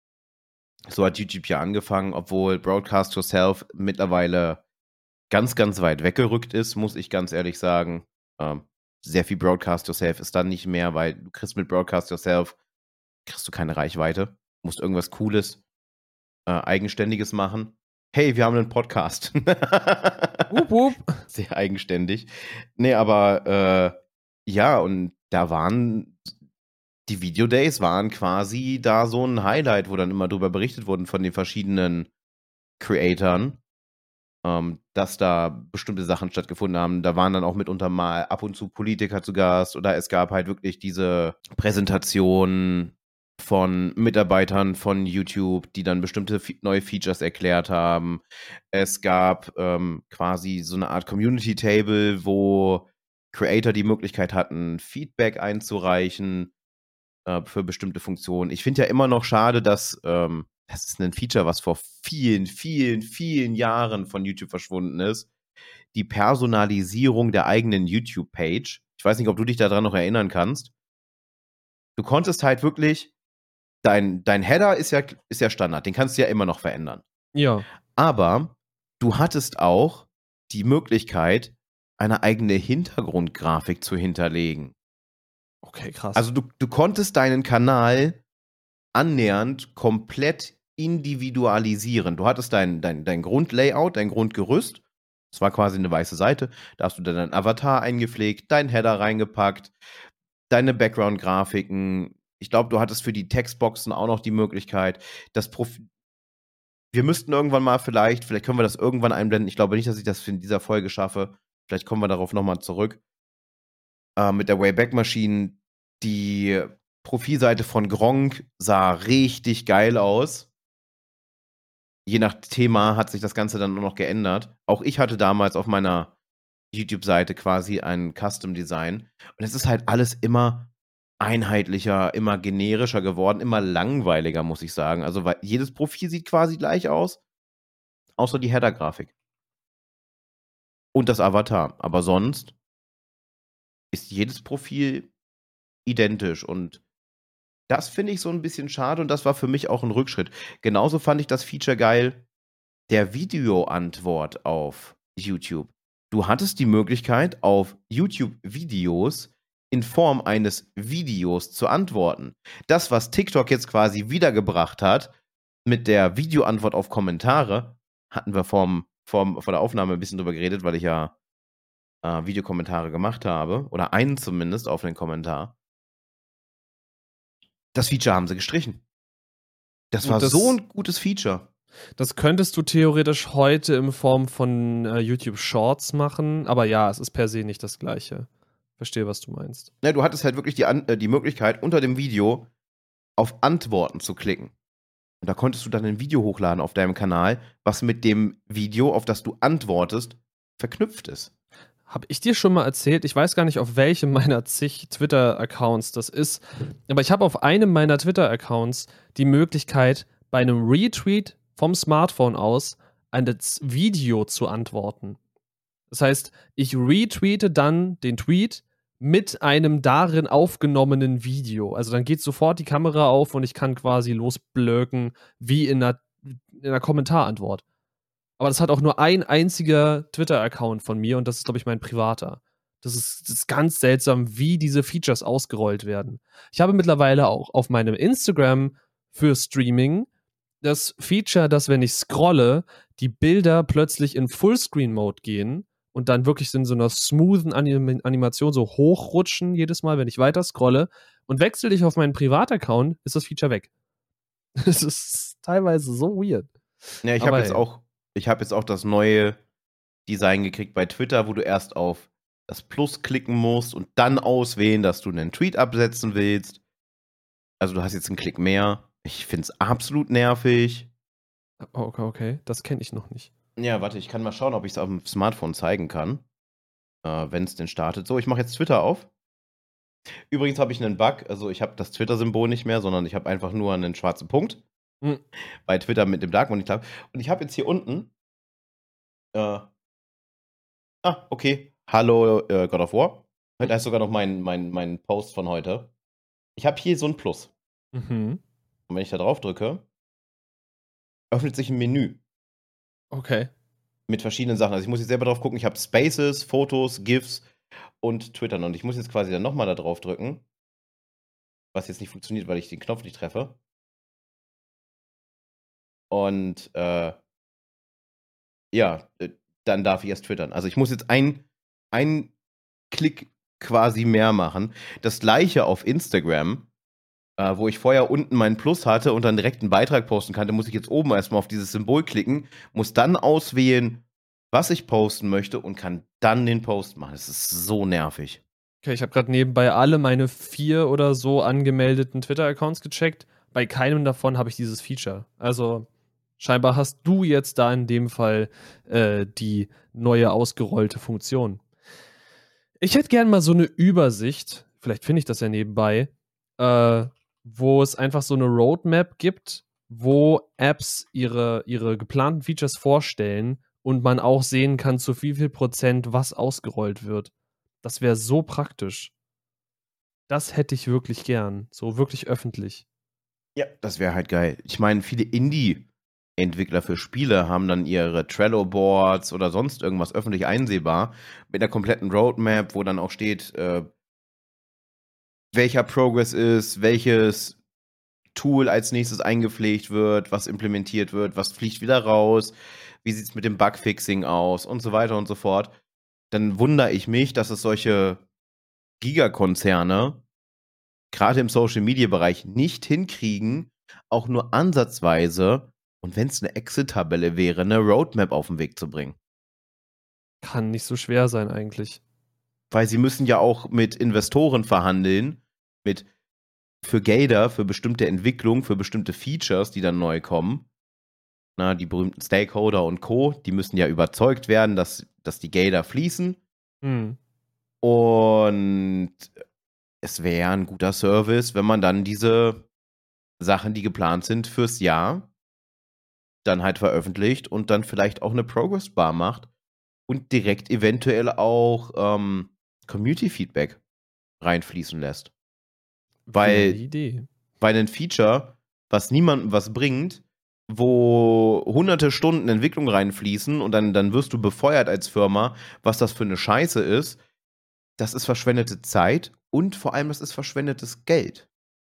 So hat YouTube ja angefangen, obwohl Broadcast Yourself mittlerweile ganz, ganz weit weggerückt ist, muss ich ganz ehrlich sagen. Ähm, sehr viel Broadcast Yourself ist dann nicht mehr, weil du kriegst mit Broadcast Yourself kriegst du keine Reichweite. Du musst irgendwas Cooles, äh, Eigenständiges machen. Hey, wir haben einen Podcast. Wup, wup. Sehr eigenständig. Nee, aber äh, ja, und da waren die Video Days waren quasi da so ein Highlight, wo dann immer drüber berichtet wurden von den verschiedenen Creatoren, ähm, dass da bestimmte Sachen stattgefunden haben. Da waren dann auch mitunter mal ab und zu Politiker zu Gast oder es gab halt wirklich diese Präsentation von Mitarbeitern von YouTube, die dann bestimmte fe- neue Features erklärt haben. Es gab ähm, quasi so eine Art Community-Table, wo Creator die Möglichkeit hatten, Feedback einzureichen äh, für bestimmte Funktionen. Ich finde ja immer noch schade, dass ähm, das ist ein Feature, was vor vielen, vielen, vielen Jahren von YouTube verschwunden ist. Die Personalisierung der eigenen YouTube-Page. Ich weiß nicht, ob du dich daran noch erinnern kannst. Du konntest halt wirklich Dein, dein Header ist ja, ist ja Standard, den kannst du ja immer noch verändern. Ja. Aber du hattest auch die Möglichkeit, eine eigene Hintergrundgrafik zu hinterlegen. Okay, krass. Also du, du konntest deinen Kanal annähernd komplett individualisieren. Du hattest dein, dein, dein Grundlayout, dein Grundgerüst. Das war quasi eine weiße Seite. Da hast du dann deinen Avatar eingepflegt, deinen Header reingepackt, deine Background-Grafiken. Ich glaube, du hattest für die Textboxen auch noch die Möglichkeit, das Profil. Wir müssten irgendwann mal vielleicht, vielleicht können wir das irgendwann einblenden. Ich glaube nicht, dass ich das in dieser Folge schaffe. Vielleicht kommen wir darauf nochmal zurück. Äh, mit der Wayback Machine die Profilseite von Gronkh sah richtig geil aus. Je nach Thema hat sich das Ganze dann nur noch geändert. Auch ich hatte damals auf meiner YouTube-Seite quasi ein Custom-Design. Und es ist halt alles immer einheitlicher, immer generischer geworden, immer langweiliger, muss ich sagen. Also, weil jedes Profil sieht quasi gleich aus, außer die Header-Grafik. Und das Avatar. Aber sonst ist jedes Profil identisch. Und das finde ich so ein bisschen schade und das war für mich auch ein Rückschritt. Genauso fand ich das Feature geil der Videoantwort auf YouTube. Du hattest die Möglichkeit, auf YouTube-Videos in Form eines Videos zu antworten. Das, was TikTok jetzt quasi wiedergebracht hat, mit der Videoantwort auf Kommentare, hatten wir vorm, vorm, vor der Aufnahme ein bisschen drüber geredet, weil ich ja äh, Videokommentare gemacht habe. Oder einen zumindest auf den Kommentar. Das Feature haben sie gestrichen. Das Und war das- so ein gutes Feature. Das könntest du theoretisch heute in Form von äh, YouTube Shorts machen, aber ja, es ist per se nicht das Gleiche. Verstehe, was du meinst. Ja, du hattest halt wirklich die, An äh, die Möglichkeit, unter dem Video auf Antworten zu klicken. Und da konntest du dann ein Video hochladen auf deinem Kanal, was mit dem Video, auf das du antwortest, verknüpft ist. Habe ich dir schon mal erzählt, ich weiß gar nicht, auf welchem meiner zig Twitter-Accounts das ist, aber ich habe auf einem meiner Twitter-Accounts die Möglichkeit, bei einem Retweet vom Smartphone aus an das Video zu antworten. Das heißt, ich retweete dann den Tweet mit einem darin aufgenommenen Video. Also dann geht sofort die Kamera auf und ich kann quasi losblöken wie in einer, in einer Kommentarantwort. Aber das hat auch nur ein einziger Twitter-Account von mir und das ist, glaube ich, mein privater. Das ist, das ist ganz seltsam, wie diese Features ausgerollt werden. Ich habe mittlerweile auch auf meinem Instagram für Streaming das Feature, dass, wenn ich scrolle, die Bilder plötzlich in Fullscreen-Mode gehen und dann wirklich in so einer smoothen Anim- Animation so hochrutschen jedes Mal, wenn ich weiter scrolle. Und wechsle ich auf meinen Privataccount, ist das Feature weg. Das ist teilweise so weird. Ja, ich habe Aber jetzt ey. auch, ich habe jetzt auch das neue Design gekriegt bei Twitter, wo du erst auf das Plus klicken musst und dann auswählen, dass du einen Tweet absetzen willst. Also du hast jetzt einen Klick mehr. Ich finde es absolut nervig. Okay, okay, das kenne ich noch nicht. Ja, warte, ich kann mal schauen, ob ich es auf dem Smartphone zeigen kann. Äh, wenn es denn startet. So, ich mache jetzt Twitter auf. Übrigens habe ich einen Bug. Also ich habe das Twitter-Symbol nicht mehr, sondern ich habe einfach nur einen schwarzen Punkt. Hm. Bei Twitter mit dem Dark Monitor. Und ich habe jetzt hier unten. Äh, ah, okay. Hallo, äh, God of War. Da ist sogar noch mein, mein, mein Post von heute. Ich habe hier so ein Plus. Mhm. Und wenn ich da drauf drücke, öffnet sich ein Menü Okay. mit verschiedenen Sachen. Also ich muss jetzt selber drauf gucken. Ich habe Spaces, Fotos, GIFs und Twittern. Und ich muss jetzt quasi dann nochmal da drauf drücken. Was jetzt nicht funktioniert, weil ich den Knopf nicht treffe. Und äh, ja, äh, dann darf ich erst twittern. Also ich muss jetzt ein, ein Klick quasi mehr machen. Das gleiche auf Instagram, äh, wo ich vorher unten meinen Plus hatte und dann direkt einen Beitrag posten kann. Da muss ich jetzt oben erstmal auf dieses Symbol klicken, muss dann auswählen, was ich posten möchte und kann dann den Post machen. Das ist so nervig. Okay, ich habe gerade nebenbei alle meine vier oder so angemeldeten Twitter-Accounts gecheckt. Bei keinem davon habe ich dieses Feature. Also scheinbar hast du jetzt da in dem Fall äh, die neue ausgerollte Funktion. Ich hätte gern mal so eine Übersicht, vielleicht finde ich das ja nebenbei, äh, wo es einfach so eine Roadmap gibt, wo Apps ihre, ihre geplanten Features vorstellen und man auch sehen kann, zu wie viel Prozent was ausgerollt wird. Das wäre so praktisch. Das hätte ich wirklich gern. So wirklich öffentlich. Ja, das wäre halt geil. Ich meine, viele Indie-Entwickler für Spiele haben dann ihre Trello-Boards oder sonst irgendwas öffentlich einsehbar mit einer kompletten Roadmap, wo dann auch steht, äh, welcher Progress ist, welches Tool als nächstes eingepflegt wird, was implementiert wird, was fliegt wieder raus, wie sieht es mit dem Bugfixing aus und so weiter und so fort. Dann wundere ich mich, dass es solche Gigakonzerne gerade im Social-Media-Bereich nicht hinkriegen, auch nur ansatzweise, und wenn es eine Excel-Tabelle wäre, eine Roadmap auf den Weg zu bringen. Kann nicht so schwer sein eigentlich. Weil sie müssen ja auch mit Investoren verhandeln, mit für Gelder, für bestimmte Entwicklungen, für bestimmte Features, die dann neu kommen. Na, die berühmten Stakeholder und Co., die müssen ja überzeugt werden, dass, dass die Gelder fließen. Hm. Und es wäre ein guter Service, wenn man dann diese Sachen, die geplant sind fürs Jahr, dann halt veröffentlicht und dann vielleicht auch eine Progress-Bar macht und direkt eventuell auch ähm, Community-Feedback reinfließen lässt. Weil, Idee. weil ein Feature, was niemandem was bringt, wo hunderte Stunden Entwicklung reinfließen und dann, dann wirst du befeuert als Firma, was das für eine Scheiße ist, das ist verschwendete Zeit und vor allem, das ist verschwendetes Geld.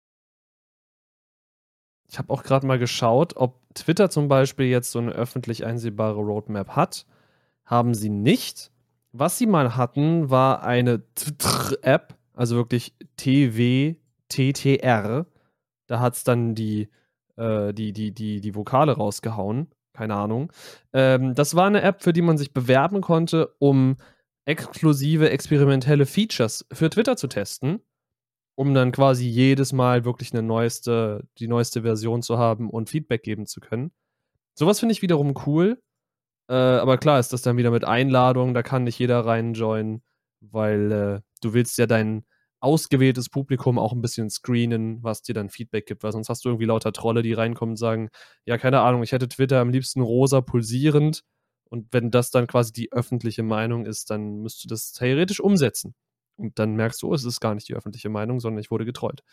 Ich habe auch gerade mal geschaut, ob Twitter zum Beispiel jetzt so eine öffentlich einsehbare Roadmap hat. Haben sie nicht. Was sie mal hatten, war eine Twitter-App, also wirklich T W T T R. Da hat es dann die, äh, die, die, die, die Vokale rausgehauen. Keine Ahnung. Ähm, das war eine App, für die man sich bewerben konnte, um exklusive experimentelle Features für Twitter zu testen, um dann quasi jedes Mal wirklich eine neueste, die neueste Version zu haben und Feedback geben zu können. Sowas finde ich wiederum cool. Äh, aber klar ist das dann wieder mit Einladung, da kann nicht jeder reinjoinen, weil äh, du willst ja dein ausgewähltes Publikum auch ein bisschen screenen, was dir dann Feedback gibt, weil sonst hast du irgendwie lauter Trolle, die reinkommen und sagen, ja, keine Ahnung, ich hätte Twitter am liebsten rosa pulsierend, und wenn das dann quasi die öffentliche Meinung ist, dann müsst du das theoretisch umsetzen. Und dann merkst du, oh, es ist gar nicht die öffentliche Meinung, sondern ich wurde getrollt.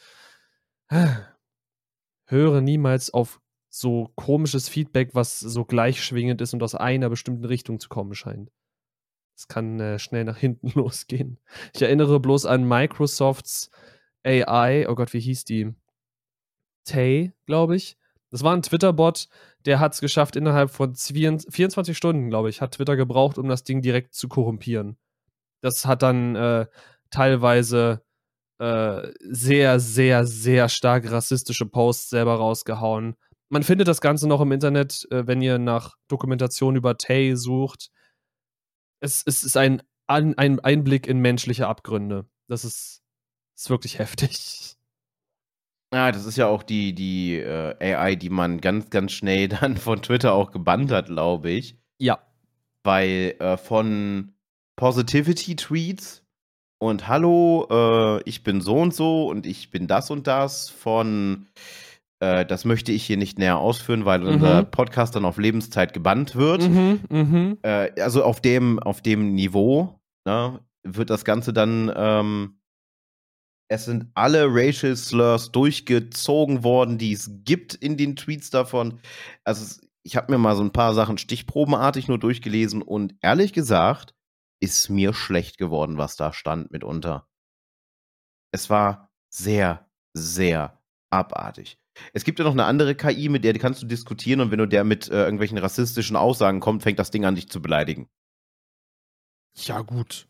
Höre niemals auf so komisches Feedback, was so gleichschwingend ist und aus einer bestimmten Richtung zu kommen scheint. Das kann äh, schnell nach hinten losgehen. Ich erinnere bloß an Microsofts A I, oh Gott, wie hieß die? Tay, glaube ich. Das war ein Twitter-Bot, der hat es geschafft, innerhalb von vierundzwanzig Stunden, glaube ich, hat Twitter gebraucht, um das Ding direkt zu korrumpieren. Das hat dann äh, teilweise äh, sehr, sehr, sehr stark rassistische Posts selber rausgehauen. Man findet das Ganze noch im Internet, äh, wenn ihr nach Dokumentation über Tay sucht. Es, es ist ein, ein, ein Einblick in menschliche Abgründe. Das ist, ist wirklich heftig. Ja, das ist ja auch die, die äh, A I, die man ganz, ganz schnell dann von Twitter auch gebannt hat, glaube ich. Ja. Weil äh, von Positivity-Tweets und hallo, äh, ich bin so und so und ich bin das und das von, äh, das möchte ich hier nicht näher ausführen, weil Mhm. unser Podcast dann auf Lebenszeit gebannt wird. Mhm, mhm. Äh, also auf dem, auf dem Niveau, ne, wird das Ganze dann, ähm, es sind alle Racial Slurs durchgezogen worden, die es gibt in den Tweets davon. Also es- ich habe mir mal so ein paar Sachen stichprobenartig nur durchgelesen und ehrlich gesagt ist mir schlecht geworden, was da stand mitunter. Es war sehr, sehr abartig. Es gibt ja noch eine andere K I, mit der kannst du diskutieren und wenn du der mit äh, irgendwelchen rassistischen Aussagen kommt, fängt das Ding an, dich zu beleidigen. Ja, gut.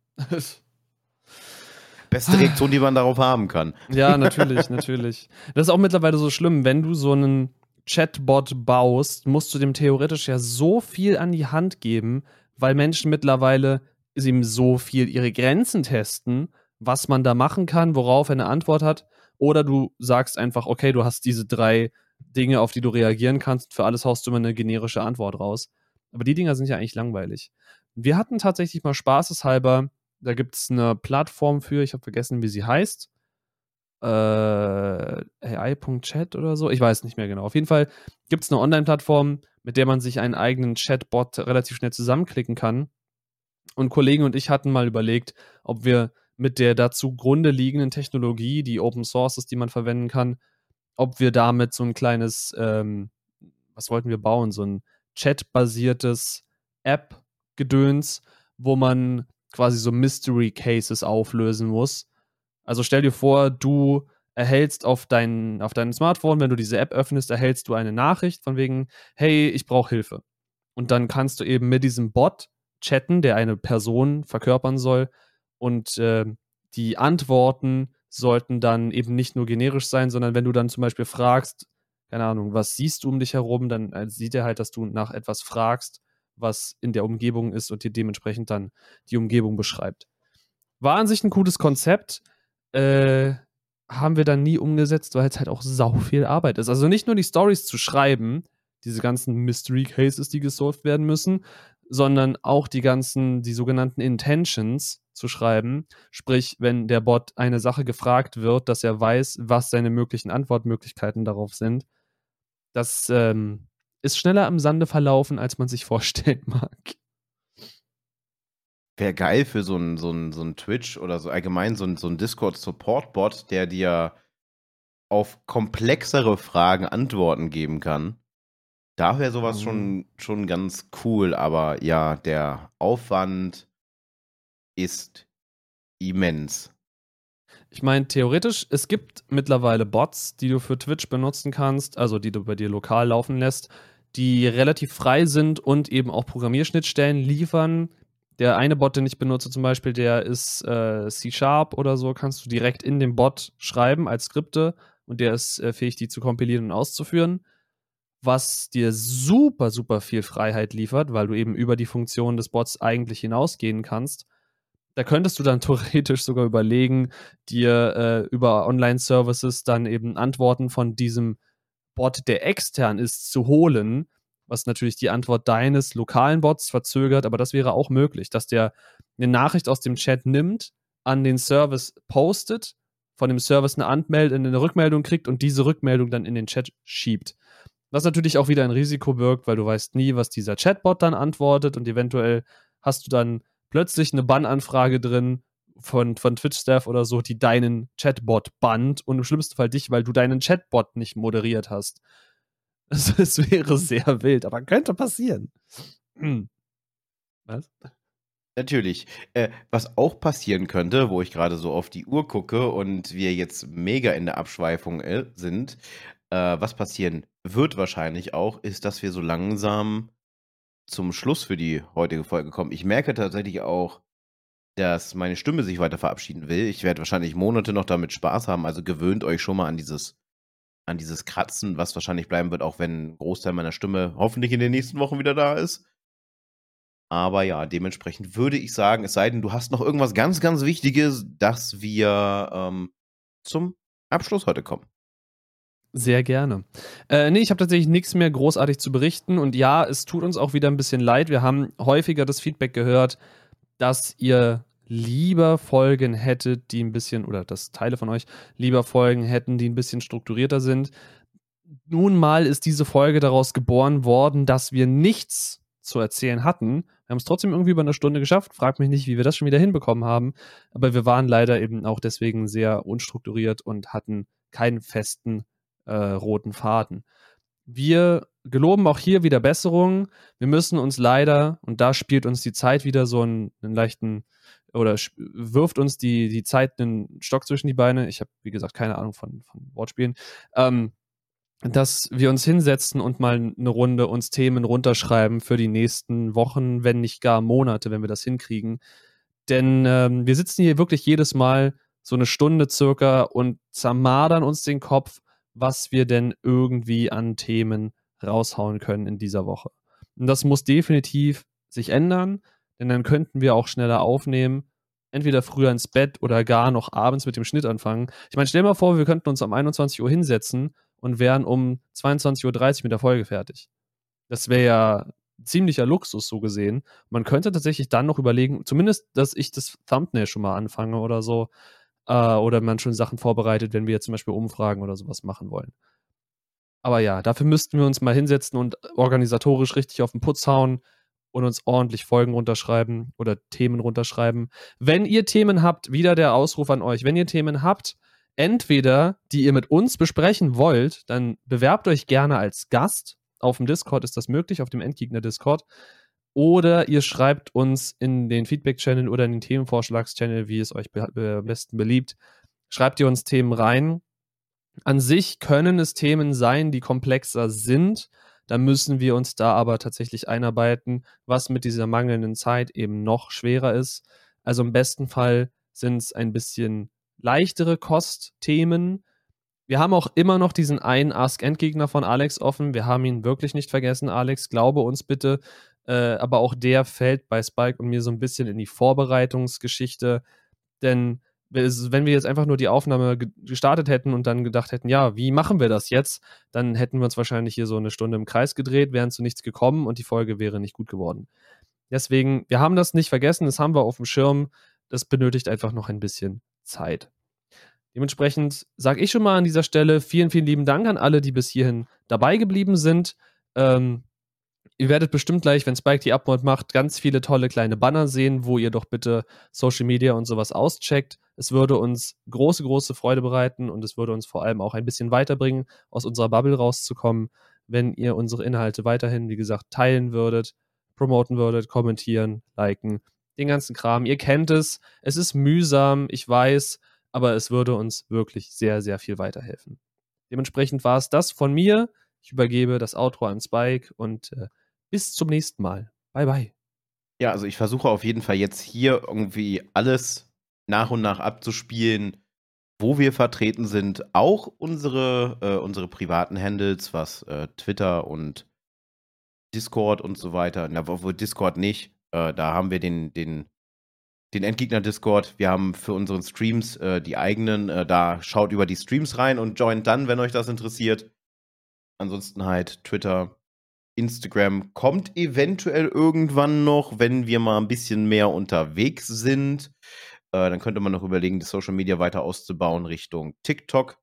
Beste Reaktion, die man darauf haben kann. Ja, natürlich, natürlich. Das ist auch mittlerweile so schlimm, wenn du so einen Chatbot baust, musst du dem theoretisch ja so viel an die Hand geben, weil Menschen mittlerweile ihm so viel ihre Grenzen testen, was man da machen kann, worauf er eine Antwort hat. Oder du sagst einfach, okay, du hast diese drei Dinge, auf die du reagieren kannst. Für alles haust du immer eine generische Antwort raus. Aber die Dinger sind ja eigentlich langweilig. Wir hatten tatsächlich mal spaßeshalber, da gibt es eine Plattform für, ich habe vergessen, wie sie heißt. Äh, A I.chat oder so. Ich weiß nicht mehr genau. Auf jeden Fall gibt es eine Online-Plattform, mit der man sich einen eigenen Chatbot relativ schnell zusammenklicken kann. Und Kollegen und ich hatten mal überlegt, ob wir mit der dazu Grunde liegenden Technologie, die Open Source ist, die man verwenden kann, ob wir damit so ein kleines, ähm, was wollten wir bauen? So ein Chat-basiertes App-Gedöns, wo man quasi so Mystery-Cases auflösen muss. Also stell dir vor, du erhältst auf dein, auf deinem Smartphone, wenn du diese App öffnest, erhältst du eine Nachricht von wegen, hey, ich brauche Hilfe. Und dann kannst du eben mit diesem Bot chatten, der eine Person verkörpern soll. Und äh, die Antworten sollten dann eben nicht nur generisch sein, sondern wenn du dann zum Beispiel fragst, keine Ahnung, was siehst du um dich herum, dann äh, sieht er halt, dass du nach etwas fragst, was in der Umgebung ist und dir dementsprechend dann die Umgebung beschreibt. War an sich ein cooles Konzept. Äh, haben wir dann nie umgesetzt, weil es halt auch sau viel Arbeit ist. Also nicht nur die Stories zu schreiben, diese ganzen Mystery Cases, die gesolved werden müssen, sondern auch die ganzen, die sogenannten Intentions zu schreiben. Sprich, wenn der Bot eine Sache gefragt wird, dass er weiß, was seine möglichen Antwortmöglichkeiten darauf sind. Das ähm, ist schneller im Sande verlaufen, als man sich vorstellen mag. Wäre geil für so ein, so ein, so ein Twitch oder so allgemein so ein, so ein Discord-Support-Bot, der dir auf komplexere Fragen Antworten geben kann. Da wäre sowas Mhm. schon, schon ganz cool, aber ja, der Aufwand ist immens. Ich meine, theoretisch, es gibt mittlerweile Bots, die du für Twitch benutzen kannst, also die du bei dir lokal laufen lässt, die relativ frei sind und eben auch Programmierschnittstellen liefern. Der eine Bot, den ich benutze zum Beispiel, der ist äh, C-Sharp oder so, kannst du direkt in dem Bot schreiben als Skripte und der ist äh, fähig, die zu kompilieren und auszuführen, was dir super, super viel Freiheit liefert, weil du eben über die Funktion des Bots eigentlich hinausgehen kannst. Da könntest du dann theoretisch sogar überlegen, dir äh, über Online-Services dann eben Antworten von diesem Bot, der extern ist, zu holen, was natürlich die Antwort deines lokalen Bots verzögert, aber das wäre auch möglich, dass der eine Nachricht aus dem Chat nimmt, an den Service postet, von dem Service eine Anmeldung, eine Rückmeldung kriegt und diese Rückmeldung dann in den Chat schiebt. Was natürlich auch wieder ein Risiko birgt, weil du weißt nie, was dieser Chatbot dann antwortet und eventuell hast du dann plötzlich eine Bann-Anfrage drin von, von Twitch-Staff oder so, die deinen Chatbot bannt und im schlimmsten Fall dich, weil du deinen Chatbot nicht moderiert hast. Es, es wäre sehr wild, aber könnte passieren. Hm. Was? Natürlich. Äh, was auch passieren könnte, wo ich gerade so auf die Uhr gucke und wir jetzt mega in der Abschweifung äh, sind, äh, was passieren wird wahrscheinlich auch, ist, dass wir so langsam zum Schluss für die heutige Folge kommen. Ich merke tatsächlich auch, dass meine Stimme sich weiter verabschieden will. Ich werde wahrscheinlich Monate noch damit Spaß haben, also gewöhnt euch schon mal an dieses, an dieses Kratzen, was wahrscheinlich bleiben wird, auch wenn ein Großteil meiner Stimme hoffentlich in den nächsten Wochen wieder da ist. Aber ja, dementsprechend würde ich sagen, es sei denn, du hast noch irgendwas ganz, ganz Wichtiges, dass wir ähm, zum Abschluss heute kommen. Sehr gerne. Äh, nee, ich habe tatsächlich nichts mehr großartig zu berichten. Und ja, es tut uns auch wieder ein bisschen leid. Wir haben häufiger das Feedback gehört, dass ihr lieber Folgen hättet, die ein bisschen, oder dass Teile von euch lieber Folgen hätten, die ein bisschen strukturierter sind. Nun mal ist diese Folge daraus geboren worden, dass wir nichts zu erzählen hatten. Wir haben es trotzdem irgendwie über eine Stunde geschafft. Frag mich nicht, wie wir das schon wieder hinbekommen haben. Aber wir waren leider eben auch deswegen sehr unstrukturiert und hatten keinen festen äh, roten Faden. Wir geloben auch hier wieder Besserung. Wir müssen uns leider, und da spielt uns die Zeit wieder so einen, einen leichten, oder wirft uns die, die Zeit einen Stock zwischen die Beine. Ich habe, wie gesagt, keine Ahnung von, von Wortspielen. Ähm, dass wir uns hinsetzen und mal eine Runde uns Themen runterschreiben für die nächsten Wochen, wenn nicht gar Monate, wenn wir das hinkriegen. Denn ähm, wir sitzen hier wirklich jedes Mal so eine Stunde circa und zermadern uns den Kopf, was wir denn irgendwie an Themen raushauen können in dieser Woche. Und das muss definitiv sich ändern, denn dann könnten wir auch schneller aufnehmen, entweder früher ins Bett oder gar noch abends mit dem Schnitt anfangen. Ich meine, stell dir mal vor, wir könnten uns um einundzwanzig Uhr hinsetzen und wären um zweiundzwanzig Uhr dreißig mit der Folge fertig. Das wäre ja ziemlicher Luxus so gesehen. Man könnte tatsächlich dann noch überlegen, zumindest, dass ich das Thumbnail schon mal anfange oder so. Äh, oder man schon Sachen vorbereitet, wenn wir jetzt zum Beispiel Umfragen oder sowas machen wollen. Aber ja, dafür müssten wir uns mal hinsetzen und organisatorisch richtig auf den Putz hauen und uns ordentlich Folgen runterschreiben oder Themen runterschreiben. Wenn ihr Themen habt, wieder der Ausruf an euch, wenn ihr Themen habt, entweder die ihr mit uns besprechen wollt, dann bewerbt euch gerne als Gast. Auf dem Discord ist das möglich, auf dem Endgegner Discord. Oder ihr schreibt uns in den Feedback-Channel oder in den Themenvorschlags-Channel, wie es euch be- be- am besten beliebt. Schreibt ihr uns Themen rein. An sich können es Themen sein, die komplexer sind. Da müssen wir uns da aber tatsächlich einarbeiten, was mit dieser mangelnden Zeit eben noch schwerer ist. Also im besten Fall sind es ein bisschen leichtere Kostthemen. Wir haben auch immer noch diesen einen Ask-Endgegner von Alex offen. Wir haben ihn wirklich nicht vergessen, Alex. Glaube uns bitte. Äh, aber auch der fällt bei Spike und mir so ein bisschen in die Vorbereitungsgeschichte. Denn wenn wir jetzt einfach nur die Aufnahme gestartet hätten und dann gedacht hätten, ja, wie machen wir das jetzt, dann hätten wir uns wahrscheinlich hier so eine Stunde im Kreis gedreht, wären zu nichts gekommen und die Folge wäre nicht gut geworden. Deswegen, wir haben das nicht vergessen, das haben wir auf dem Schirm, das benötigt einfach noch ein bisschen Zeit. Dementsprechend sage ich schon mal an dieser Stelle vielen, vielen lieben Dank an alle, die bis hierhin dabei geblieben sind. Ähm, Ihr werdet bestimmt gleich, wenn Spike die Upmod macht, ganz viele tolle kleine Banner sehen, wo ihr doch bitte Social Media und sowas auscheckt. Es würde uns große, große Freude bereiten und es würde uns vor allem auch ein bisschen weiterbringen, aus unserer Bubble rauszukommen, wenn ihr unsere Inhalte weiterhin, wie gesagt, teilen würdet, promoten würdet, kommentieren, liken, den ganzen Kram. Ihr kennt es, es ist mühsam, ich weiß, aber es würde uns wirklich sehr, sehr viel weiterhelfen. Dementsprechend war es das von mir. Ich übergebe das Outro an Spike und äh, bis zum nächsten Mal. Bye, bye. Ja, also ich versuche auf jeden Fall jetzt hier irgendwie alles nach und nach abzuspielen, wo wir vertreten sind. Auch unsere, äh, unsere privaten Handles, was äh, Twitter und Discord und so weiter. Na, wo Discord nicht. Äh, da haben wir den, den, den Endgegner-Discord. Wir haben für unseren Streams äh, die eigenen. Äh, da schaut über die Streams rein und joint dann, wenn euch das interessiert. Ansonsten halt Twitter, Instagram kommt eventuell irgendwann noch, wenn wir mal ein bisschen mehr unterwegs sind. Äh, dann könnte man noch überlegen, die Social Media weiter auszubauen Richtung TikTok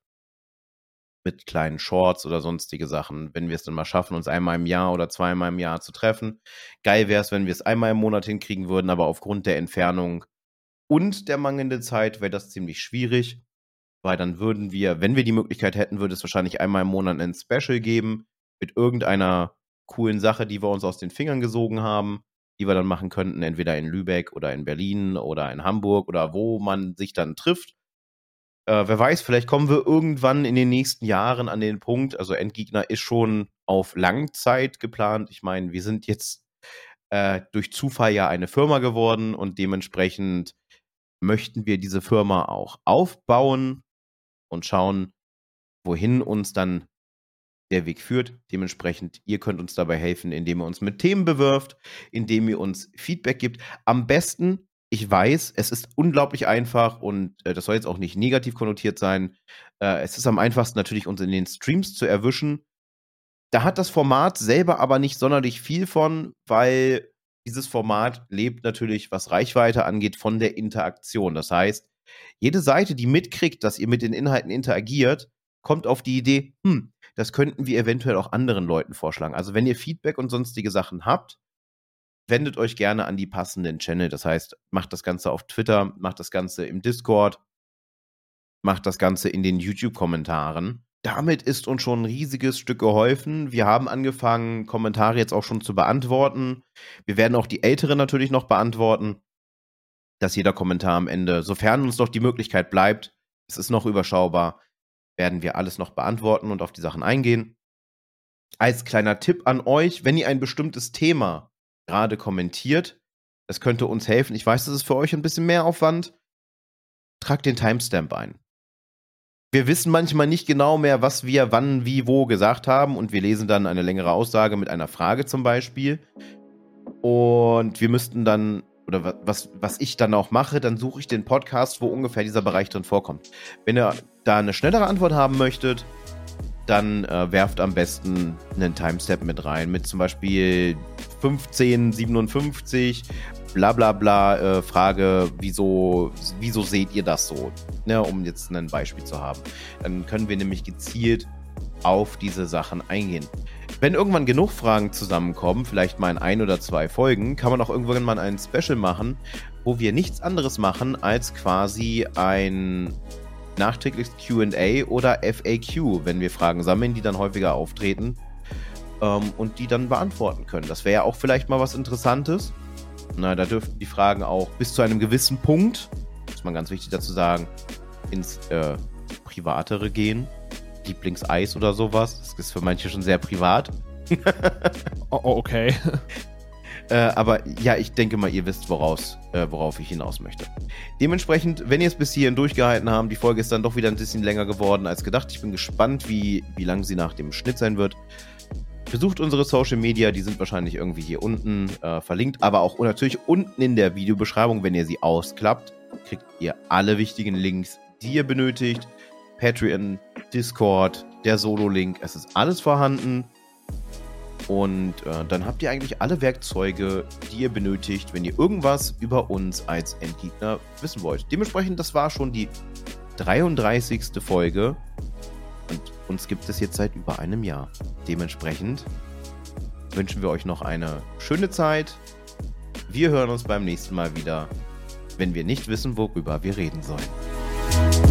mit kleinen Shorts oder sonstige Sachen, wenn wir es dann mal schaffen, uns einmal im Jahr oder zweimal im Jahr zu treffen. Geil wäre es, wenn wir es einmal im Monat hinkriegen würden, aber aufgrund der Entfernung und der mangelnden Zeit wäre das ziemlich schwierig. Weil dann würden wir, wenn wir die Möglichkeit hätten, würde es wahrscheinlich einmal im Monat ein Special geben mit irgendeiner coolen Sache, die wir uns aus den Fingern gesogen haben, die wir dann machen könnten, entweder in Lübeck oder in Berlin oder in Hamburg oder wo man sich dann trifft. Äh, wer weiß, vielleicht kommen wir irgendwann in den nächsten Jahren an den Punkt, also Endgegner ist schon auf Langzeit geplant. Ich meine, wir sind jetzt äh, durch Zufall ja eine Firma geworden und dementsprechend möchten wir diese Firma auch aufbauen und schauen, wohin uns dann der Weg führt. Dementsprechend, ihr könnt uns dabei helfen, indem ihr uns mit Themen bewirft, indem ihr uns Feedback gibt. Am besten, ich weiß, es ist unglaublich einfach und äh, das soll jetzt auch nicht negativ konnotiert sein. Äh, es ist am einfachsten natürlich, uns in den Streams zu erwischen. Da hat das Format selber aber nicht sonderlich viel von, weil dieses Format lebt natürlich, was Reichweite angeht, von der Interaktion. Das heißt, jede Seite, die mitkriegt, dass ihr mit den Inhalten interagiert, kommt auf die Idee, hm, das könnten wir eventuell auch anderen Leuten vorschlagen. Also wenn ihr Feedback und sonstige Sachen habt, wendet euch gerne an die passenden Channel. Das heißt, macht das Ganze auf Twitter, macht das Ganze im Discord, macht das Ganze in den YouTube-Kommentaren. Damit ist uns schon ein riesiges Stück geholfen. Wir haben angefangen, Kommentare jetzt auch schon zu beantworten. Wir werden auch die älteren natürlich noch beantworten, dass jeder Kommentar am Ende, sofern uns noch die Möglichkeit bleibt, es ist noch überschaubar, werden wir alles noch beantworten und auf die Sachen eingehen. Als kleiner Tipp an euch, wenn ihr ein bestimmtes Thema gerade kommentiert, das könnte uns helfen. Ich weiß, das ist für euch ein bisschen mehr Aufwand. Tragt den Timestamp ein. Wir wissen manchmal nicht genau mehr, was wir wann, wie, wo gesagt haben und wir lesen dann eine längere Aussage mit einer Frage zum Beispiel und wir müssten dann, oder was, was ich dann auch mache, dann suche ich den Podcast, wo ungefähr dieser Bereich drin vorkommt. Wenn ihr da eine schnellere Antwort haben möchtet, dann äh, werft am besten einen Timestamp mit rein, mit zum Beispiel fünfzehn siebenundfünfzig, bla bla bla, äh, Frage, wieso, wieso seht ihr das so? Ne, um jetzt ein Beispiel zu haben. Dann können wir nämlich gezielt auf diese Sachen eingehen. Wenn irgendwann genug Fragen zusammenkommen, vielleicht mal in ein oder zwei Folgen, kann man auch irgendwann mal ein Special machen, wo wir nichts anderes machen, als quasi ein nachträgliches Q und A oder F A Q, wenn wir Fragen sammeln, die dann häufiger auftreten ähm, und die dann beantworten können. Das wäre ja auch vielleicht mal was Interessantes. Na, da dürften die Fragen auch bis zu einem gewissen Punkt, muss man ganz wichtig dazu sagen, ins äh, Privatere gehen. Lieblingseis oder sowas. Das ist für manche schon sehr privat. Oh, okay. äh, aber ja, ich denke mal, ihr wisst, woraus, äh, worauf ich hinaus möchte. Dementsprechend, wenn ihr es bis hierhin durchgehalten habt, die Folge ist dann doch wieder ein bisschen länger geworden als gedacht. Ich bin gespannt, wie, wie lang sie nach dem Schnitt sein wird. Besucht unsere Social Media, die sind wahrscheinlich irgendwie hier unten äh, verlinkt, aber auch natürlich unten in der Videobeschreibung, wenn ihr sie ausklappt, kriegt ihr alle wichtigen Links, die ihr benötigt. Patreon, Discord, der Solo-Link, es ist alles vorhanden. Und äh, dann habt ihr eigentlich alle Werkzeuge, die ihr benötigt, wenn ihr irgendwas über uns als Endgegner wissen wollt. Dementsprechend, das war schon die dreiunddreißigste Folge und uns gibt es jetzt seit über einem Jahr. Dementsprechend wünschen wir euch noch eine schöne Zeit. Wir hören uns beim nächsten Mal wieder, wenn wir nicht wissen, worüber wir reden sollen.